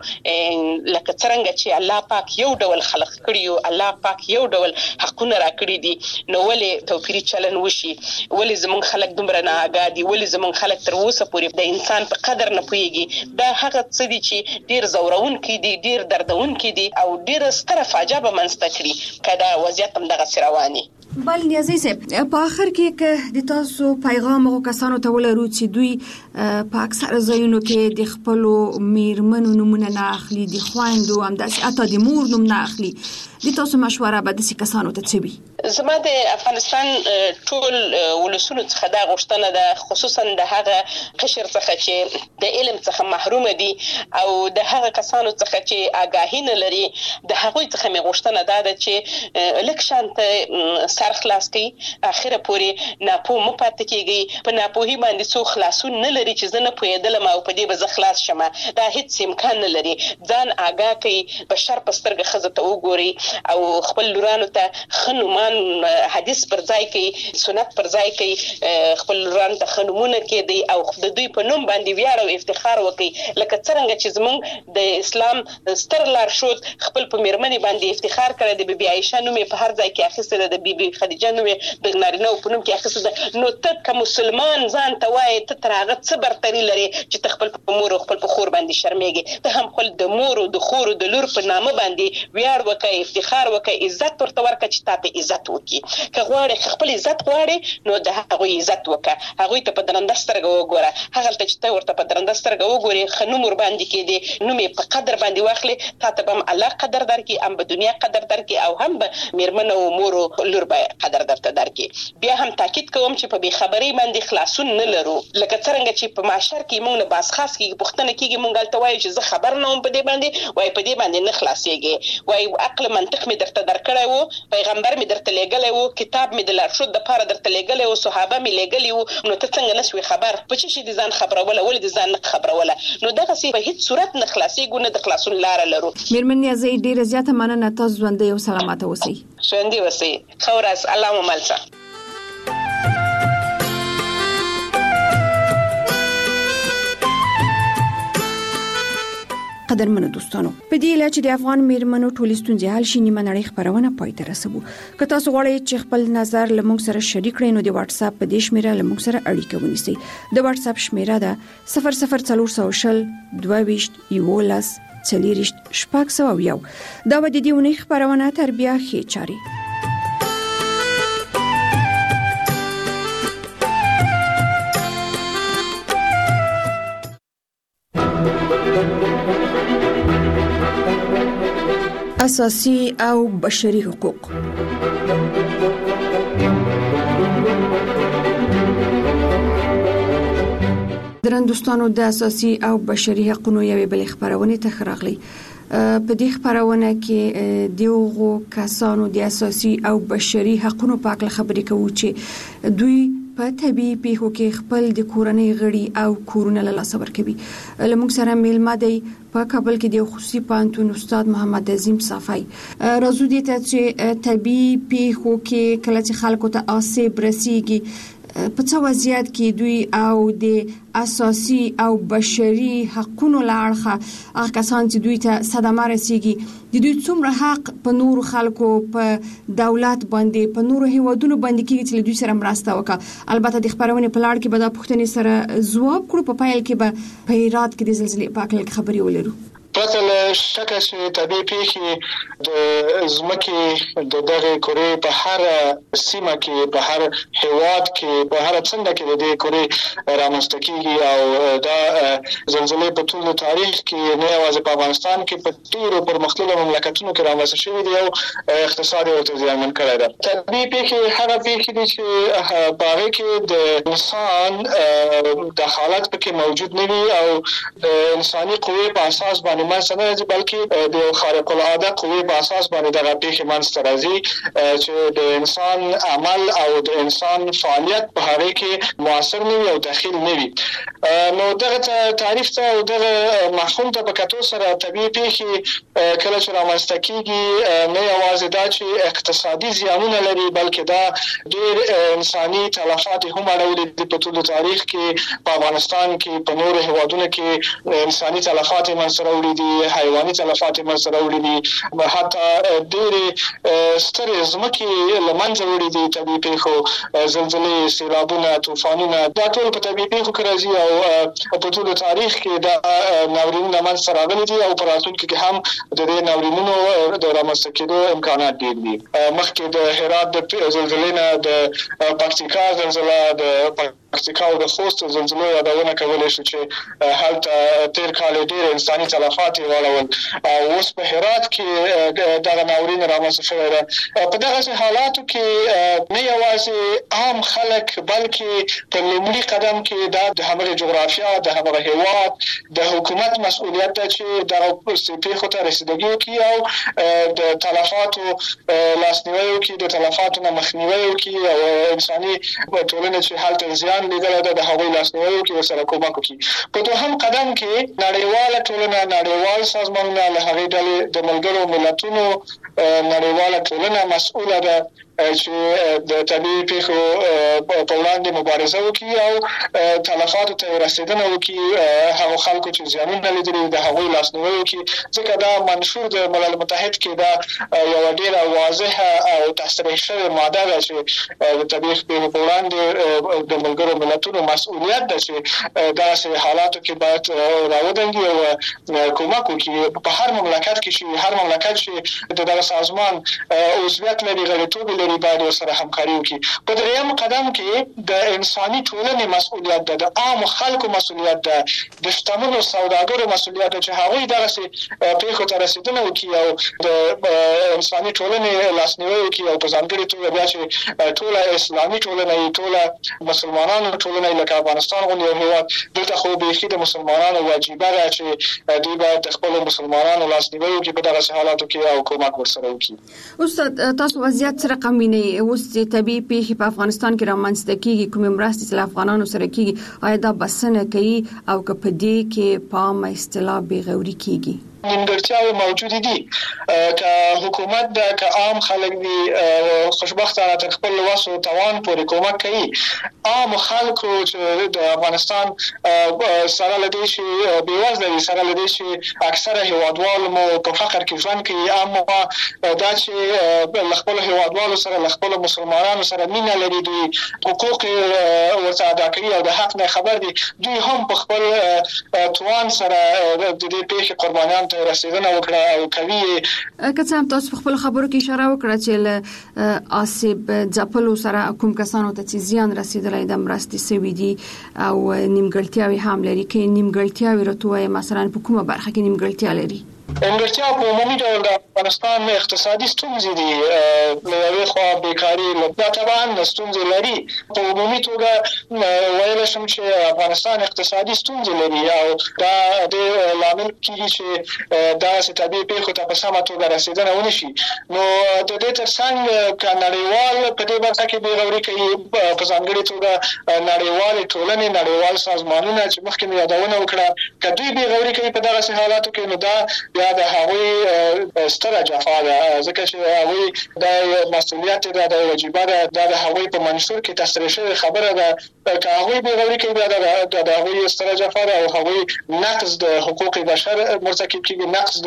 لکه څنګه چې الله پاک یو ډول خلق کړیو، الله پاک یو ډول حقونه را کړی دي، نو ولې توفیری چلن وشي؟ ولې زمون خلک دومره نه آګادي؟ ولې زمون خلک تر اوسه پورې د انسان په قدر نه پوهیږي؟ دا هغه څه دي چې ډیر زورون کې دي، ډیر دردون کې دي او ډیر ستره فاجعه به منځته کړي کدا وضعیت هم دغه رواني. بل نیازي صاحب په اخر کې د تاسو پیغام او کسانو ته ولرو چې دوی په اکثر ځایونو کې د خپل میرمنو نمونه نه اخلي، د خويندو هم داسې اته د مور نوم نه اخلي. د تاسو مشوره به د کسانو ته څه وي؟ زما د افغانستان ټول ولسونو څخه دا غوښتنه ده، خصوصا د هغه قشر څخه چې د علم څخه محروم دي او د هغه کسانو څخه چې آگاهی نه لري، د هغه څخه مې غوښتنه ده چې لکشانته سر خلاص کړي، اخره پورې ناپوه مو پاتې کیږي. په ناپوهي باندې څو خلاصون نه لري چې زه نه پوهېدلم او په دې به زه خلاص شمه، دا هیڅ امکان نه لري. ځان آگاه کړي، بشر په سترګه ښځه ته وګوري او خپل لورانو ته خنومان حدیث پر ځای کوي، سنت پر ځای کوي، خپل لورانو ته خنومونه کوي او د دوی په نوم باندې ویاړ او افتخار وکړي. لکه څنګه چې زموږ د اسلام ستر لارښود خپل په میرمنې باندې افتخار کړی، د بیبي عائشه نوم په هر ځای کې اخیسته ده، د بیبي خدیجه نوم د نارینه په نوم کې اخیسته ده. نو ته که مسلمان ځان ته وایې ته تر هغه څه برتري لري چې ته خپل په مور او خپل په خور باندې شرمېږي؟ ته هم خپل د مور او د خور او د لور په نامه باندې ویاړ وکړه، افتخار وکړه، عزت ورته ورکړه چې تا ته عزت وکړي. که غواړې خپل عزت غواړې نو د هغوی عزت وکړه، هغوی ته په درنده سترګه وګوره. هغه ته چې ته ورته په درنده سترګه وګورې، خنوم ور باندې کېدې، نوم یې په قدر باندې واخلې، تا ته به هم الله قدر درکړي، هم به دنیا قدر درکړي او هم به میرمن او مور او لور به قدر درته درکړي. بیا هم تاکید کوم چې په بې خبرۍ باندې خلاصون نه لرو. لکه څنګه چې په معاشر کې موږ نه باس خاص کېږي، پوښتنه کېږي، موږ هلته وایو چې زه خبر نه وم په دې باندې، وایي په دې باندې نه خلاصېږي، وایي عقل منطق مې درته درکړی و، پیغمبر مې درته لېږلی و، کتاب مې د لارښود دپاره درته لېږلی و، صحابه مې لېږلي وو، نو ته څنګه نه سوې خبر؟ په څه شي دې ځان خبروله؟ ولې دې ځان نه خبروله؟ نو دغسې په هېڅ صورت نه خلاصېږو، نه د خلاصون لاره لرو. میرمن نیازۍ ډېره زیاته مننه، تاسو ژوندۍ او سلامته اوسئ. ژوندي اوسئ، ښه ورځ، الله مو مل شه. قدرمنو دوستانو، په دې اله چې د افغان میرمنو ټولې ستونزې حل شي، نیمه نړۍ خبرونه پای ته رسوو. که تاسو غواړئ چې خپل نظر له موږ سره شریک کړئ نو د واتس اپ په دې شمیره له موږ سره اړیکه ونیسئ. د واتس اپ شمیره ده 00420 22 11 40 601. دا و د دې ونې خبرونه تر بیا ښې چاري. اساسي او بشري حقوق. درندوستانو د اساسي او بشري حقوقو یوې بل خبرونه ته خراغلي. په دې خبرونه کې دیوغو کسانو د اساسي او بشري حقوقو په اړه خبرې کوي چې دوی په طبيعي پیښو کې خپل د کورنۍ غړي او کورونه له لاسه ورکوي. لمونږ سره میلمه دی په کابل کې د خصوصي پانتون استاد محمد عظیم صافی. راځو دې ته چې طبيعي پیښو کې کله چې خلکو ته آسیب رسیږي په څه وضعیت کې دوی او د اساسي او بشري حقوقو لارخه هغه کسان چې دوی ته صدمه رسیږي د دوی څومره حق په نور خلکو په دولت باندې په نور هیوادونو باندې کې چې دوی سره مرسته وکړه. البته د خبرونه په لړ کې به دا پوښتنې سره ځواب کړو. په پایل کې به په هرات کې د زلزلې په اړه خبرې ولرو. پرته له شکه چې طبيعي پیښې د ځمکې د دغه کورې په هر سیمه کې په هر هیواد کې په هر څنډه کې د کورې رامنځته کیږي او دا زلزلې په ټول تاریخ کې نه یوازې په افغانستان کې په ډیرو پرمختللو مملکتونو کې رامنځته شوې دي او اقتصاد ورته زیانمن کړی دی. طبيعي پیښې هغه پیښې دي چې په هغه کې د انسان د حالت پکې موجود نه وي او د انساني قوې په اساس باندې منځته نه راځي بلکې د خارق العاده قوې په اساس باندې دغه پیښې منځته راځي چې د انسان عمل او د انسان فعالیت په هغه کې موثر نه وي او داخل نه وي. نو دغه تعریف ته او دغه مفهوم ته په کتو سره طبيعي پیښې کله چې رامنځته کیږي نه یوازې دا چې اقتصادي زیانونه لري بلکې دا ډېر انساني تلفات هم اړولې دي. په ټول تاریخ کې په افغانستان کې په نورو هیوادونو کې انساني تلفات منځته راوړي دي، حیواني تلفات منځته راوړي دي، حتی ډېرې سترې ځمکې له منځه وړي دي. طبيعي پیښو زلزلې، سیلابونه، طوفانونه دا ټول په طبيعي پیښو کې راځي او په ټول تاریخ کې دا ناورینونه منځته راغلي دي او په راتلونکي کې هم د دې ناورینونو د رامنځته کېدو امکانات ډېر دي. مخکې د هرات د زلزلې نه د پکتیکا زلزله، د پکتیکا او د خوست زلزلې یادونه کولای شو چې هلته تیر کال ډېر انساني تلفات واړول او اوس په هرات کې دغه ناورین رامنځته شوی دی. په دغه حالاتو کې نه یوازې عام خلک بلکې په لومړي قدم کې د همغه جغرافیا، د همغه هیواد، د حکومت مسؤلیت ده چې دغه پیښو ته رسیدګي وکړي او د تلفاتو لاسنیوي وکړي، د تلفاتو نه مخنیوي وکړي او انساني ټولنه چې هلته زیان لیدلی ده د هغوی لاسنیوي وکړي، ورسره کومک وکړي. په دوهم قدم کې نړیواله ټولنه، نړیوال سازمانونه له هغې ډلې د ملګرو ملتونو نړیواله ټولنه مسؤله ده چې د طبيعي پیښو په وړاندې مبارزه وکړي او تلفاتو ته رسیدنه وکړي، هغو خلکو چې زیانونه لیدلي د هغوی لاسنیوي وکړي. ځکه دا منشور د ملل متحد کې دا یوه ډېره واضحه او تصریح شوې ماده ده چې د طبيعي پیښو په وړاندې د ملګرو ملتونو مسؤلیت ده چې داسې حالاتو کې باید راودنګي او کومک وکړي. په هر مملکت کې چې هر مملکت چې د دغه سازمان عضویت لري، غړیتوب لري، باید ورسره همکاري وکړي. په درېیم قدم کې د انساني ټولنې مسؤلیت ده، د عامو خلکو مسؤلیت ده، د شتمنو سوداګرو مسؤلیت ده چې هغوی دغسې پیښو ته رسیدنه وکړي او د انساني ټولنې لاسنیوي وکړي او په ځانګړې توګه بیا چې ټوله اسلامي ټولنه یې، ټوله مسلمانانو ټولنه یې لکه افغانستان غوندې یو هېواد، دلته خو بیخي د مسلمانانو واجبه ده چې دوی باید د خپلو مسلمانانو لاسنیوي وکړي په دغسې حالاتو کې او کومک ورسره وکړي. استاد، تاسو وضعیت سره رقم ویني اوس چې طبيعي پیښې په افغانستان کې رامنځته کیږي، کومې مرستې چې افغانانو سره کیږي، آیا دا بسنه کوي او که په دې کې په عامه اصطلاح بېغوري کیږي؟ نیمګړتیاوې موجودې دي. که حکومت ده، که عام خلک دي، خوشبختانه تر خپل وس او توان پورې کومک کوي. عام خلکو چې د افغانستان سره له دې چې بېوزله دي، سره له دې چې اکثره هیوادوال مو په فقر کې ژوند کوي، اما دا چې له خپلو هیوادوالو سره، له خپلو مسلمانانو سره مینه لري، دوی حقوق ورته ادا کوي او د حق نه خبر دي، دوی هم په خپل توان سره د دې پیښې قربانیان رسیدنه وکړه او کوي. که څه هم تاسو په خپل خبرو کې اشاره وکړه چې له آسیب ځپلو سره کوم کسانو ته چې زیان رسیدلی د مرستې سوي دي او نیمګړتیاوې هم لري، کې نیمګړتیاوې راته وایي مثلا په کومه برخه کې نیمګړتیا لري؟ انګړتیا په عمومي ډول د افغانستان اقتصادي ستونزې دي. له یوې خوا بیکاري دا طبعا ستونزې لري. په عمومي توګه ویلی شم چې افغانستان اقتصادي ستونزې لري او دا د لامل کېږي چې داسې طبیعي پیښو ته په سمه توګه رسېدنه ونه شي. نو د دې تر څنګ که نړیوال په دې برخه کې بېغوري کوي، په ځانګړې توګه نړیوالې ټولنې، نړیوال سازمانونه چې مخکې مې یادونه وکړه، که دوی بېغوري کوي په دغسې حالاتو کې، نو دا بیا د هغوی ستره جفا ده، ځکه چې هغوی دا مسؤلیت ده، دا وجیبه ده، دا د هغوی په منشور کې تصریح شوې خبره ده. که هغوی بېغوري کوي بیا د هغوی ستره جفا ده او هغوی نقض د حقوق بشر مرتکب کېږي، نقض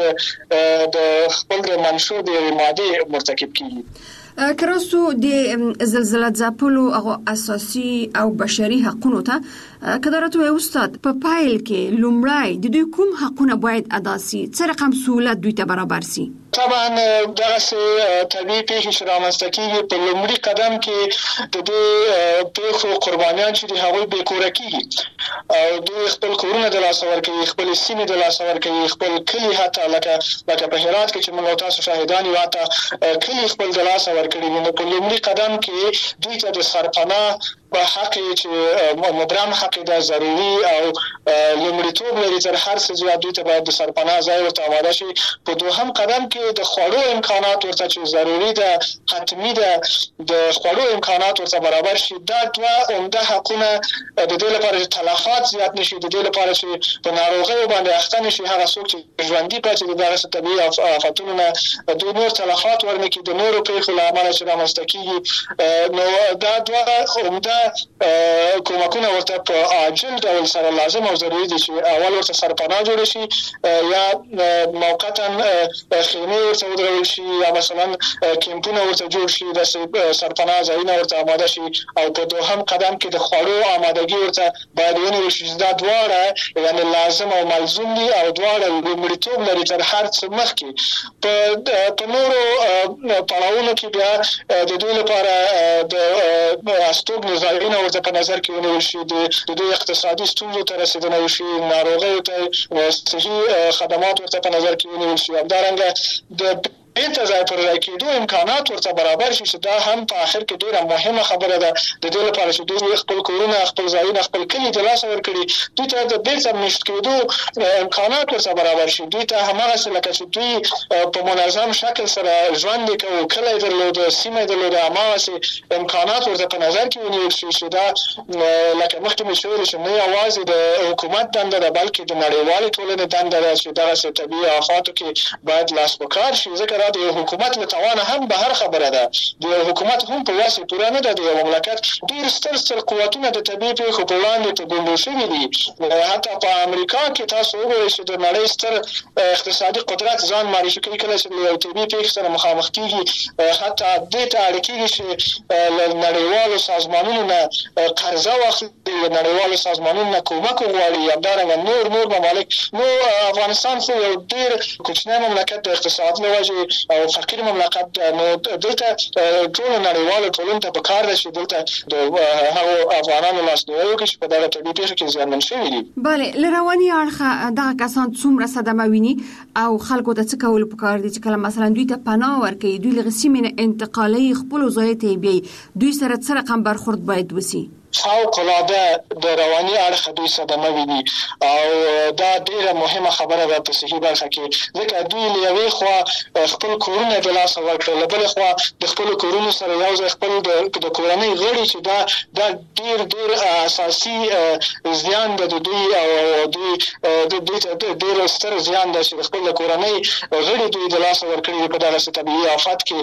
د خپل د منشور د یوې مادې مرتکب کېږي. کراسو د زلزلې ځپلو او اساسي او بشري حقوقو ته کدارته استاد په پایل کې لومړی د دوی کوم حقونه باید ادا شي، څه رقم سہولت دوی ته برابر شي؟ طبعا دغسې طبیعي پیښې چې رامنځته کېږي په لومړي قدم کې د دې پیښو قربانیان چې دي هغوی بې کوره کېږي او دوی خپل کورونه د لاسه ورکوي، خپلې سیمې د لاسه ورکوي، خپل کلي حتی لکه په هرات کې چې موږ او تاسو شاهدان یو، حتی کلي خپل د لاسه ورکړي دي. نو په لومړي قدم کې دوی ته د سرپناه په حق چې مبرم حق ده ضروري او لومړیتوب لري، تر هر څه زیات دوی ته باید د سرپناه ځای ورته آماده شي. په دوهم قدم کې د خوړو امکانات ورته چې ضروري ده، حتمي ده، د خوړو امکانات ورته برابر شي. دا دوه عمده حقونه د دې لپاره چې تلفات زیات نشي، د دې لپاره چې په ناروغیو باندې اخته نشي هغه څوک چې ژوندي پاتې دي دغسې طبیعي آفتونو نه، دوی نور تلفات ورنه کړي د نورو پیښو له امله چې رامنځته کېږي. نو دا دوه عمده کومکونه ورته په عاجل ډول سره لازم او ضروري دي چې اول ورته سرپناه جوړ شي یا موقتا خیمې ورته ودرول شي یا مثلا کیمپونه ورته جوړ شي، د سرپناه ځایونه ورته آماده شي. او په دوهم قدم کې د خوړو آمادګي ورته باید ونیول شي. دا دواړه یعنې لازم او ملزوم دي او دواړه لومړیتوب لري تر هر څه مخکې. په نورو پړاوونو کې بیا د دوی لپاره د استوګنې ځایونه ورته په نظر کې ونیول شي، د دوی اقتصادي ستونزو ته رسېدنه وشي، ناروغیو ته صحي خدمات ورته په نظر کې ونیول شي. همدارنګه د بیرته ځای پر ځای کېدو امکانات ورته برابر شي، چې دا هم په آخر کې ډېره مهمه خبره ده د دې لپاره چې دوی خپل کورونه، خپل ځایونه، خپل کلي د لاسه ورکړي، دوی ته د بیرته مېشت کېدو امکانات ورته برابر شي. دوی ته هماغسې لکه چې دوی په منظم شکل سره ژوند یې کوو، کلی یې درلوده، سیمه یې درلوده، هماغسې امکانات ورته په نظر کې ونیول شي چې دا لکه مخکې مې ویلي چې نه یوازې د حکومت دنده ده بلکې د نړیوالې ټولنې دنده ده چې دغسې طبیعي آفاتو کې باید لاس په کار شي. ځکه دا د یو حکومت له توانه هم بهر خبره ده. د یو حکومت هم په واسې پوره نه ده. د یو مملکت ډېر ستر قوتونه د طبیعي پیښو په وړاندې په ګونډو شوي دي. حتی په امریکا کې تاسو وګورئ چې د نړۍ ستر اقتصادي قدرت ځان معرفي کوي کله چې له یو طبیعي پیښې سره مخامخ کېږي، حتی دې ته اړ کېږي چې له نړیوالو سازمانونو نه قرضه واخلي، له نړیوالو سازمانونو نه کومک وغواړي. همدارنګه نور ممالک. نو افغانستان خو یو ډېر کوچنی مملکت د اقتصاد له وجې او فقیر مملکت، نو دلته ټولو نړیوالو ټولنو ته پکار ده چې دلته د هغو افغانانو لاسنیوی وکړي چې په دغه طبیعي پیښو کې زیانمن شوي دي. بله، له رواني اړخه دغه کسان څومره صدمه ویني او خلکو ته څه کول پکار دي چې کله مثلا دوی ته پناه ورکوي، دوی له سیمې نه انتقالوي، خپلو ځایو ته یې بیایي، دوی سره څه رقم برخورد باید وشي؟ فوق‌العاده د رواني اړخه دوی صدمه ویني او دا ډېره مهمه خبره ده په صحي برخه کې، ځکه دوی له یوې خوا خپل کورونه د لاسه ورکړل، له بلې خوا د خپلو کورونو سره یو ځای خپل د کورنۍ غړي چې دا ډېر اساسي زیان ده د دوی او دوی ته ډېر ستر زیان ده چې خپل کورنۍ غړي دوی د لاسه ورکړي په دغسې طبیعي آفت کې.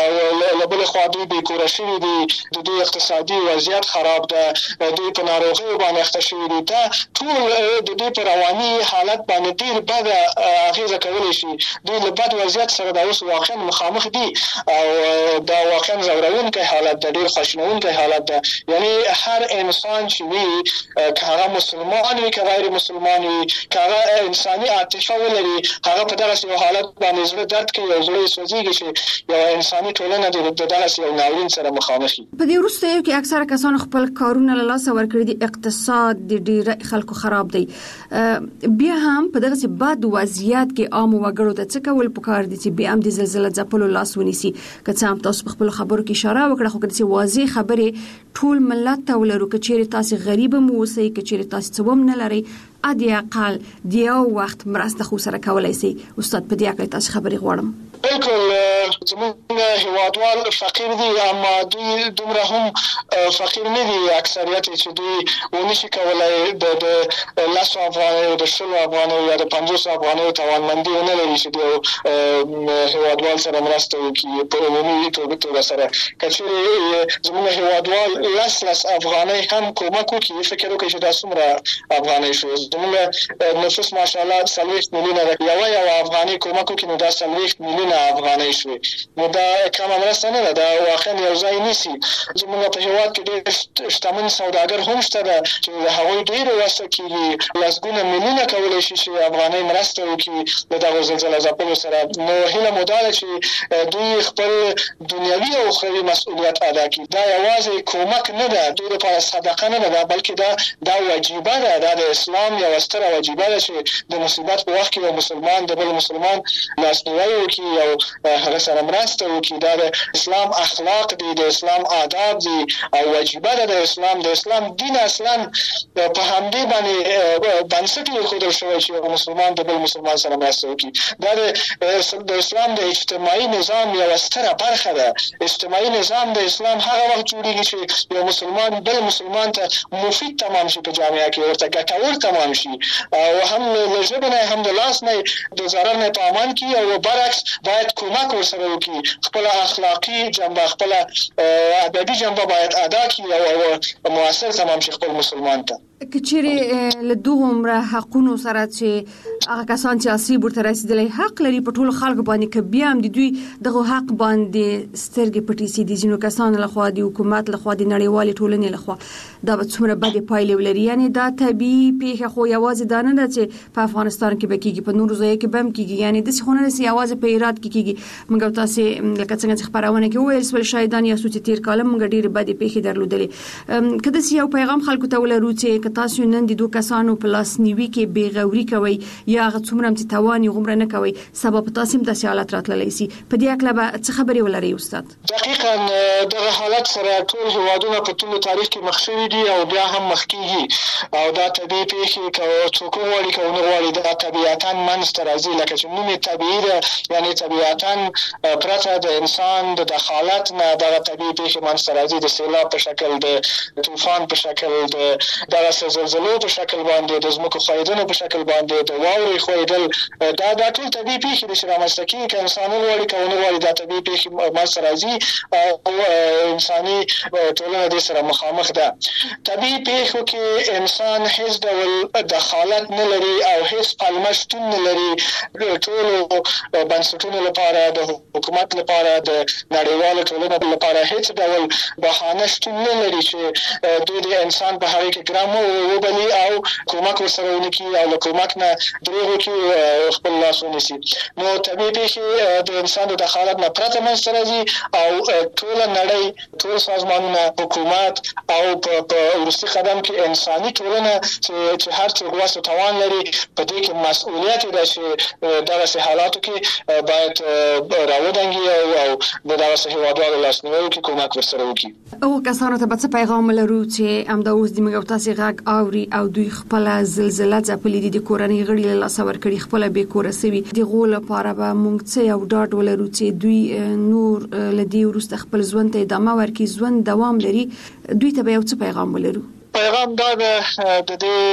له بلې خوا دوی بېکوره شوي دي، د دوی اقتصادي وضعیت خراب ده، دوی په ناروغیو باندې اخته شوي دي. دا ټول د دوی په رواني حالت باندې ډېر بده اغېزه کولی شي. دوی له بد وضعیت سره دا اوس واقعا مخامخ دي او دا واقعا ځورونکی حالت ده، ډېر خواشینونکی حالت ده. یعنې هر انسان چې وي، که هغه مسلمان وي که غیر مسلمان وي، که هغه انساني عاطفه ولري، هغه په دغسې یو حالت باندې زړه درد کوي او زړه یې سوځېږي چې یوه انساني ټولنه د دغسې یو ناورین سره مخامخ وي. په دې وروستیو کې اکثره کسان خپل کارونه له لاسه ورکړي دي، اقتصاد د ډېر خلکو خراب دی. بیا هم په دغه بد وضعیت کې عام وګړو ته څه کول پکار دي چې بیا هم د زلزلې ځپلو لاس ونیسي؟ که څه هم تاسو په خپل خبرو کې اشاره وکړه، خو که واضح خبرې ټول ملت ته ولرو، که چیرې تاسو غریب مو اوسئ، که چیرې تاسو څه هم نه لرئ، ادي اقل د یو وخت مرسته خو سره کولای شي. استاد په دې اړه تاسو خبرې غواړم. بالکل زموږ هیوادوال فقیر دي، اما دوی دومره هم فقیر نه دي. اکثریت چې دوی ونشي کولای د لاسو افغانیو، د شلو افغانیو یا د 50 افغانیو توانمندي نه لري چې د هیوادوال سره مرسته وکړي په عمومي توګه سره. کچېرې زموږ هیوادوال لس افغانۍ هم کومک وکړي، فکر وکړي چې دا څومره افغانۍ شو. زموږ نفوس ماشاءالله 40 میلیونه ده، یو افغانۍ کومک وکړي نو دا 40 میلیونه افغانۍ شوې. نو دا کومه مرسته نه ده، دا واقعا یو ځای نیسي. زموږ په هیواد کې ډېر شتمن سوداګر هم شته ده چې د هغوی ډېرې وسه کېږي، لسګونه میلیونه کولی شي چې افغانۍ مرسته وکړي د دغو زلزله ځپلو سره. نو هیله مو دا ده چې دوی خپل دنیوي او اخروي مسؤلیت ادا کړي. دا یوازې کومک نه ده، دوی لپاره صدقه نه ده، بلکې دا وجیبه ده. دا د اسلام یوه ستره وجیبه ده چې د مصیبت په وخت کې یو مسلمان د بل مسلمان لاسنیوی وکړي او هغه سره مرسته وکړي. دا د اسلام اخلاق دي، د اسلام آداب دي او وجیبه ده د اسلام دین اصلا په همدې باندې بنسټ ایښودل شوی چې یو مسلمان د بل مسلمان سره مرسته وکړي. دا د اسلام د اجتماعي نظام یوه ستره برخه ده. اجتماعي نظام د اسلام هغه وخت جوړېږي چې یو مسلمان بل مسلمان ته مفید تمام شي، په جامعه کې ورته ګټور تمام شي، او هم له ژبې نه هم د لاس نه د ضرر نه په امان کې، او برعکس باید کومک ورسره وکړي. خپل اخلاقي جنبه، خپل ادبي جنبه باید ادا کړي او مؤثر تمام شي خپل مسلمان ته. که چیرې له دومره حقونو سره چې هغه کسان چې اصلي ورته رسیدلی حق لري په ټولو خلکو باندې، که بیا هم د دوی دغه حق باندې سترګې پټې سي د ځینو کسانو لخوا، د حکومت لخوا، د نړیوالې ټولنې لخوا، دا به څومره بدې پایلې ولري. یعنې دا طبیعي پیښه خو یوازې دا نه ده چې په افغانستان کې به کېږي، په نورو ځایو کې به هم کېږي. یعنې داسې خو نه ده چې یوازې په هرات کې کېږي. موږ او تاسې لکه څنګه چې خپرونه کې وویل شول، شاهدان یاستو چې تېر کال موږ ډېرې بدې پیښې درلودلې. که داسې یو پیغام خلکو ته ولرو چې تاسو نن د دوه کسانو په لاسنیوي کې بېغوري کوئ یا هغه څومره چې تاوان یې غومره نه کوئ، سبا په تاسو هم داسې حالت راتللی شي، په دې هکله به څه خبرې ولرئ استاد؟ دقیقا دغه حالت سره ټول هیوادونه په ټول تاریخ کې مخ شوي دي او بیا هم مخ کېږي. او دا طبیعي پیښې که څوک وغواړي که ونه غواړي دا طبیعتا منځته راځي. لکه چې نوم یې طبیعي ده، یعنې طبیعتا پرته د انسان د دخالت نه دغه طبیعي پیښې منځته راځي، د سیلاب په شکل، د طوفان په شکل، د دغسې زلزلو په شکل باندې، د ځمکو ښویدنو په شکل باندې، د واورې ښویدل. دا ټول طبیعي پیښې دي چې رامنځته کېږي. که انسان وغواړي که ونه غواړي دا طبیعي پیښې منځته راځي او انساني ټولنه دې سره مخامخ ده. طبیعي پیښو کې انسان هیڅ ډول دخالت نه لري او هیڅ پلمه شتون نه لري. ټولو بنسټونو لپاره، د حکومت لپاره، د نړیوالو ټولنو لپاره هیڅ ډول بهانه شتون نه لري چې دوی د انسان په هغې کې ګرم وبلي او کومک ورسره ونه کړي او له کومک نه دروغ وکړي، خپل لاس ونیسي. نو طبیعي پیښې د انسان د دخالت نه پرته منځته راځي او ټوله نړۍ، ټول سازمانونه، حکومت او په وروستي قدم کې انساني ټولنه چې هر څه وس او توان لري، په دې کې مسؤلیت ده چې دغسې حالاتو کې باید راودانګي او د دغسې هیوادوالو لاسنیوی وکړي، کومک ورسره وکړي. هغو کسانو ته به څه پیغام لرو چې همدا اوس د موږ او تاسې غږ اوري او دوی خپله زلزله ځپلې دي، د کورنۍ غړي له لاسه ورکړي، خپله بې کوره سوي، د هغو لپاره به موږ څه یو ډاډ ولرو چې دوی نور له دې وروسته خپل ژوند ته ادامه ورکړي، ژوند دوام لري، دوی ته به یو څه پیغام ولرو؟ پیغام دا ده د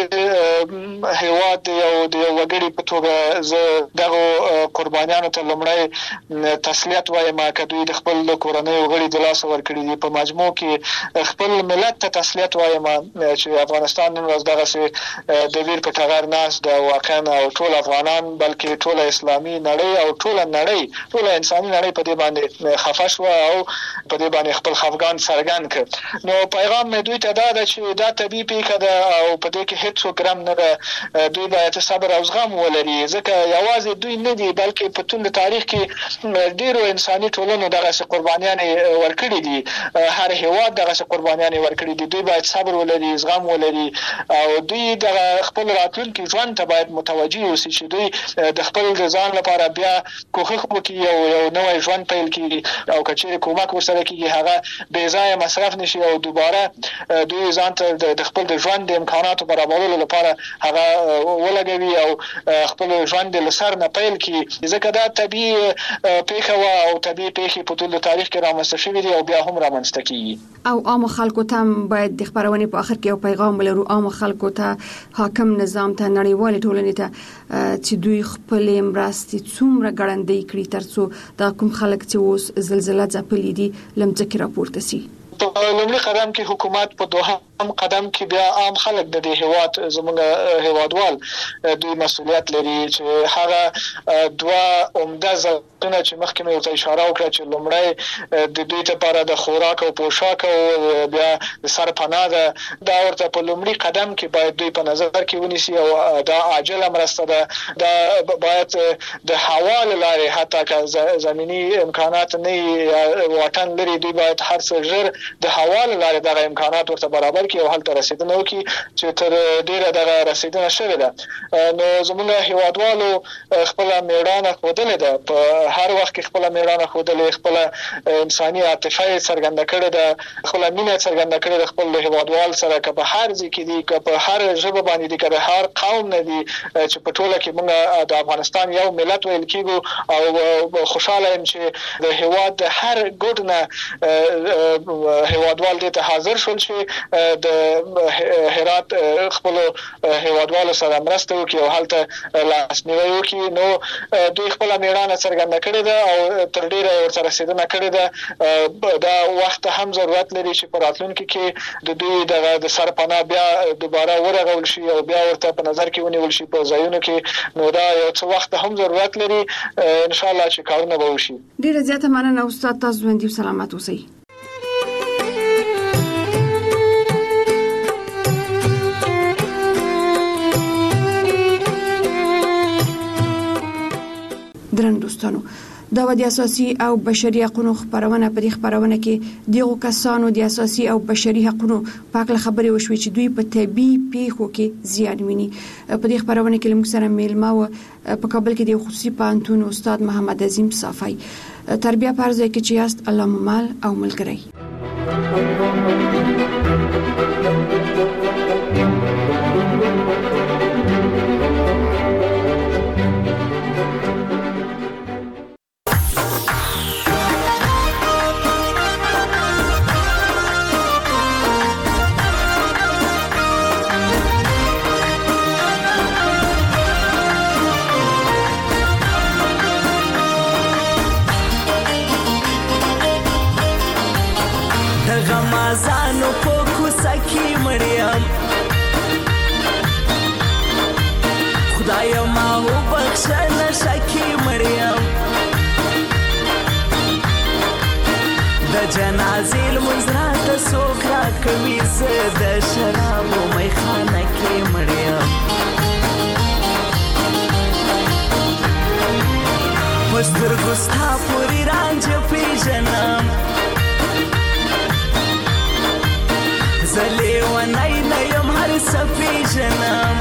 دې هیواد د یو وګړي په توګه زه دغو قربانیانو ته لومړی تسلیت وایم که دوی د خپل کورنۍ غړي د لاسه ورکړي دي. په مجموع کې خپل ملت ته تسلیت وایم چې افغانستان نن ورځ دغسې د ویر په ټغر ناست ده واقعا، او ټول افغانان بلکې ټوله اسلامي نړۍ او ټوله انساني نړۍ په دې باندې خفه شوه او په دې باندې خپل خفګان څرګند کړ. نو پیغام مې دوی ته دا ده چې دا طبيعي پیښه ده او په دې کې هیڅ ګرام نه ده. دوی باید صبر او زغم ولري ځکه یوازې دوی نه دي بلکې په ټول تاریخ کې ډیرو انساني ټولنو دغه قربانيان ورکړي دي. هر هیواد دغه قربانيان ورکړي دي. دوی باید صبر ولري زغم ولري او دوی د خپل راتلونکي ژوند ته باید متوجي اوسي چې دوی د خپل ځان لپاره بیا کوښښ وکړي یو نوې ژوند پیل کړي او کچېرې کومک ورسره کیږي هغه بې ځایه مصرف نشي او دوباره دوی ځان ته د خپل د ژوند د امکاناتو برابرولو لپاره هغه ولګوي او خپل ژوند له سر نه پیل کړي ځکه دا طبيعي پیښه او طبيعي پیښې په ټول تاریخ کې رامنځته شوې دي او بیا هم رامنځته کیږي. او عام خلکو ته باید د خبرونې په اخر کې یو پیغام ولرو عام خلکو ته حاکم نظام ته نړیوال ټولنې ته چې دوی خپل مرستې څومره ګړندۍ کړي ترڅو دا کوم خلک چې اوس زلزلہ ځپلي دي لمځکه راپورته شي. په لومړي قدم کې حکومت په دوهم قدم کې بیا عام خلک د دې هیواد زموږ هیوادوال دوی مسؤلیت لري چې هغه دوه عمده ځواکونه چې مخکې مې ورته اشاره وکړه چې لومړی د دوی لپاره د خوراک او پوشاک او بیا د سرپناه ده دا ورته په لومړي قدم کې باید دوی په نظر کې ونیسي او دا عاجله مرسته ده دا باید د هوا لارې حتی که زمینی امکانات نه واټن لري دوی باید هر څه ژر د هوا لارې دغه امکانات ورته برابر کړي او هلته رسیدنه وکړي چې تر ډیره دغه رسیدنه شوې ده. نو زموږ هیوادوالو خپل میړانه ښودلې ده په هر وخت کې خپل میړانه ښودلې خپل انساني عاطفه څرګنده کړې ده خپل مینه څرګنده کړې ده خپل هیوادوال سره که په هر ځای کې دي که په هر ژبه باندې دي که د هر قوم نه دي چې په ټوله کې موږ د افغانستان یو ملت ویل کېږو او خوشاله یم چې د هیواد د هر ګوټ نه هیوادوال دې ته حاضر شول چې د هرات خپل هیوادوالو سره مرسته وکړي او هلته لاسنیوي وکړي. نو دوی خپل میړانه څرګنده کړې ده او تر ډیره ورته رسیدنه کړې ده. دا وخت هم ضرورت لري چې په راتلونکي کې د دوی د سرپناه بیا دوباره ورغول شي او بیا ورته په نظر کې ونیول شي په ځایونو کې. نو دا یو څه وخت هم ضرورت لري ان شاء الله چې کارونه به وشي. ډیره زیاته مننه استاد تاسو ژوندي سلامت اوسئ. درن دوستانو دا د اساسي او بشري حقوقو خبرونه په دې خبرونه کې دغه کسانو د اساسي او بشري حقوقو په اړه خبرې وشوي چې دوی په طبي پیښو کې زیان ویني. په دې خبرونه کې موږ سره میلمه و په کابل کې د خصوصي پانتون استاد محمد عظیم صافی تربیه پرځای کې چې است الله مال او ملګری. غمازانو په کوڅه کې مریم خدایا ما وبخښه نشه کې مریم د جنازې لمونځ راته څوک راکوي زه د شرابو میخانه کې مریم په سترګو ستا پورې رانجه پیژنم زلیوانی نیم هر سپیژنم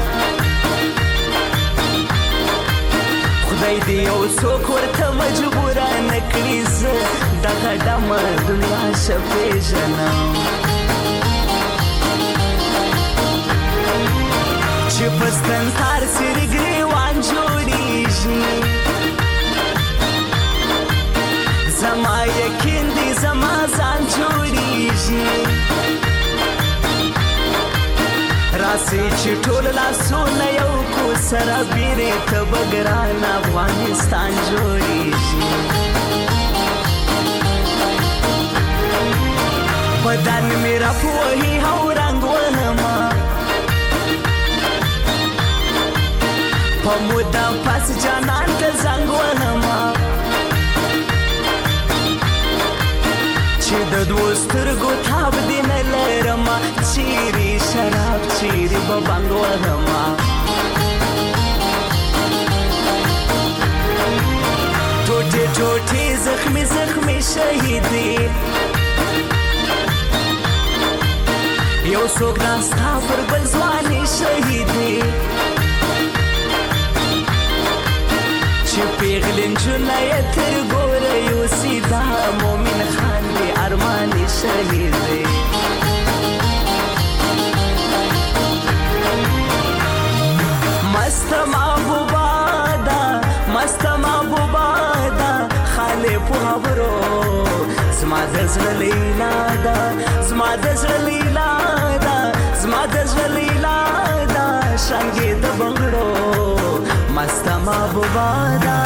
خدای دی یو څوک ورته مجبوره نکړي زه دغه ډمه دنیا شپیژنم چې په ستنتار سرې ګریوان جوړیږي زما یقین دی زما ځان جوړیږي راسي چې ټول لاسونه یو کو سره بیرې ته بګران افغانستان جوړیږي بدن مې راپوهي او رنګ ونما په موده پس جانان ته زنګ ونما چې دوو سترګو تاب دې نه لرمه چیرې شراب چیرې به بنګ وهمه ټوټې ټوټې زخمي زخمي شهیدې یو څوک ناستا پر بل ځوانې شهیدې چې پیغلې نجونه یې تر ګوره یوسي دا مومن خان دې ارمانې شهیدې مست محبوبه ده مست محبوبه ده خالې په خبرو زما د زړه لیلا ده زما د زړه لیلا ده زما د زړه لیلا ده شانګې د بنګړو مست محبوبه ده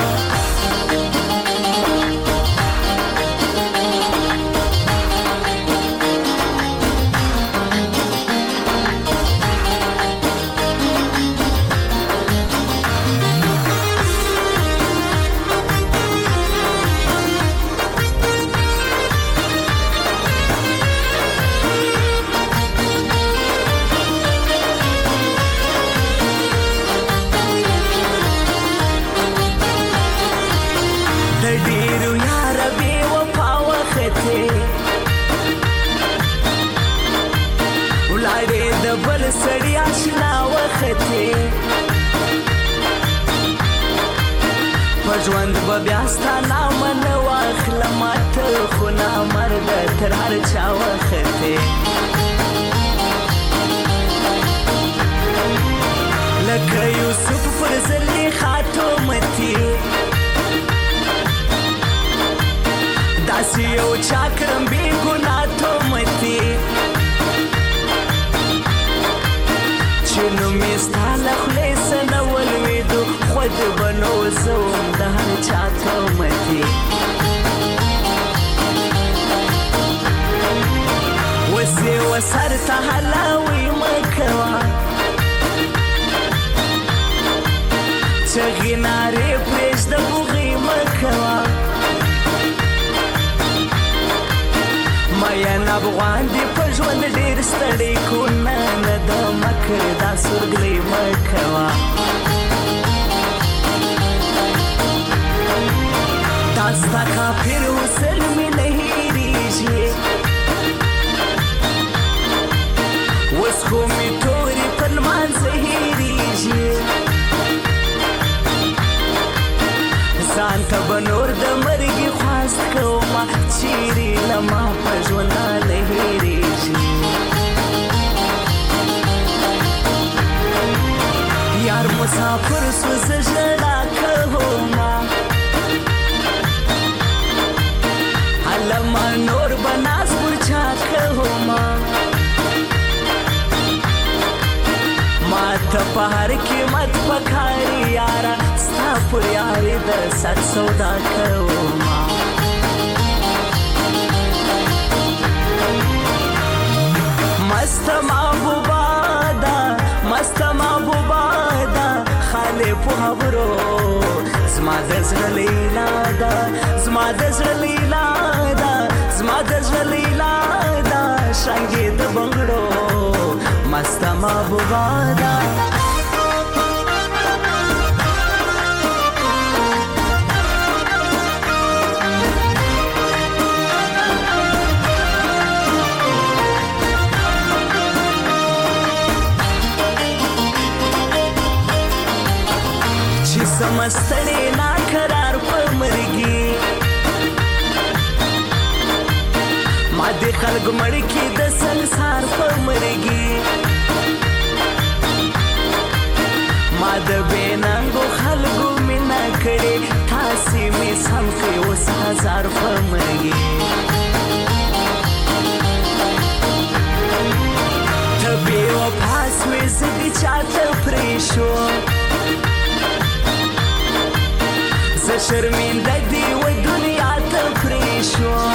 سړی آشنا وختې په ژوند به بیا ستا نامه نه واخلم ته خو نامرده تر هر چا وختې لکه یوسف پر زلیخا تومتې داسې یو چا کړم بې ګناه تومتې چې نوم یې ستا له خولې څه نه ولوېدو خود به نو زه وم د هر چا تومتې اوس یې وسر ته هلاوی مه کوه چغې نارې پرېږده بوغې مه کوه مین افغان دې په ژوند ډېر ستړی کو نه نه د مکر دا سورګلې مه کوه دا ستا کافر حسن مې نه هېرېږي اوس خو مې تورې په لمانځه هېرېږي ځان ته به نور د مرګي خواست کومه چیرې له ما په ژوندانه هېرېږي یار مسافر سو زه ژړا کومه هلمه نور به ناز ورچا کومه ما ته په هر قیمت پکاري یاره ستا پر یارې د سر سودا کومه مست محبوبه ده مست محبوبه ده خالې په خبرو زما د زړه لیلا ده زما د زړه لیلا ده زما د زړه لیلا ده شانګې د بنګړو مست محبوبه ده چې سمستړې ناقرار په مرګي ما دې خلک مړ کې د سنسار په مرګي ما د بېننګو خلکو مینه کړې تاسې مې سم کړې اوس هزار په مرګي ته بې وفا سوې زه دې چاته پرېښوم زه شرمنده دې و دنیا ته پرېښوم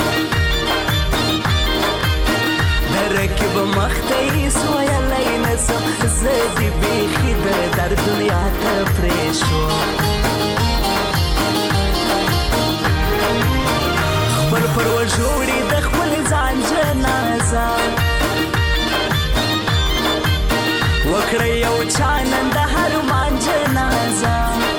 د رقیب مخ ته هېڅ ویلی نه شم زه دې بیخي د در دنیا ته پرېښوم خپل پر وژوړي د خپل وکړی یو چا نن د هر مان جنازه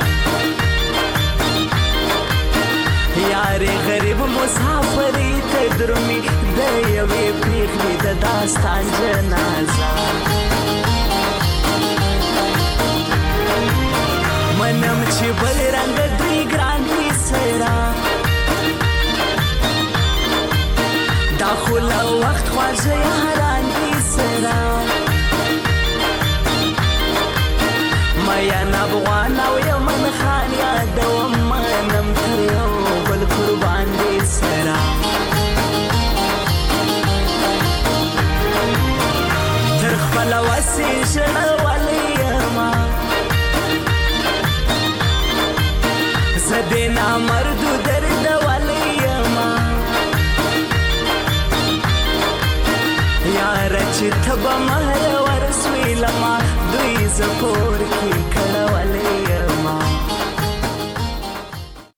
یارې غریب مسافرې ته درومي د یوې پرېښلې د داستان جنازه منم چې بل رنګ دوی ګران دي سره دا خو له وخت خواږه یاران دي سره مین افغان او یمن خان یادوم منم تر یو بل قربان دي سره تر خپل وسې ژړولې یما زه د نامردو دردولې یما یاره چې ته به مهر ورسوې لما دوی زه کور کې کړولې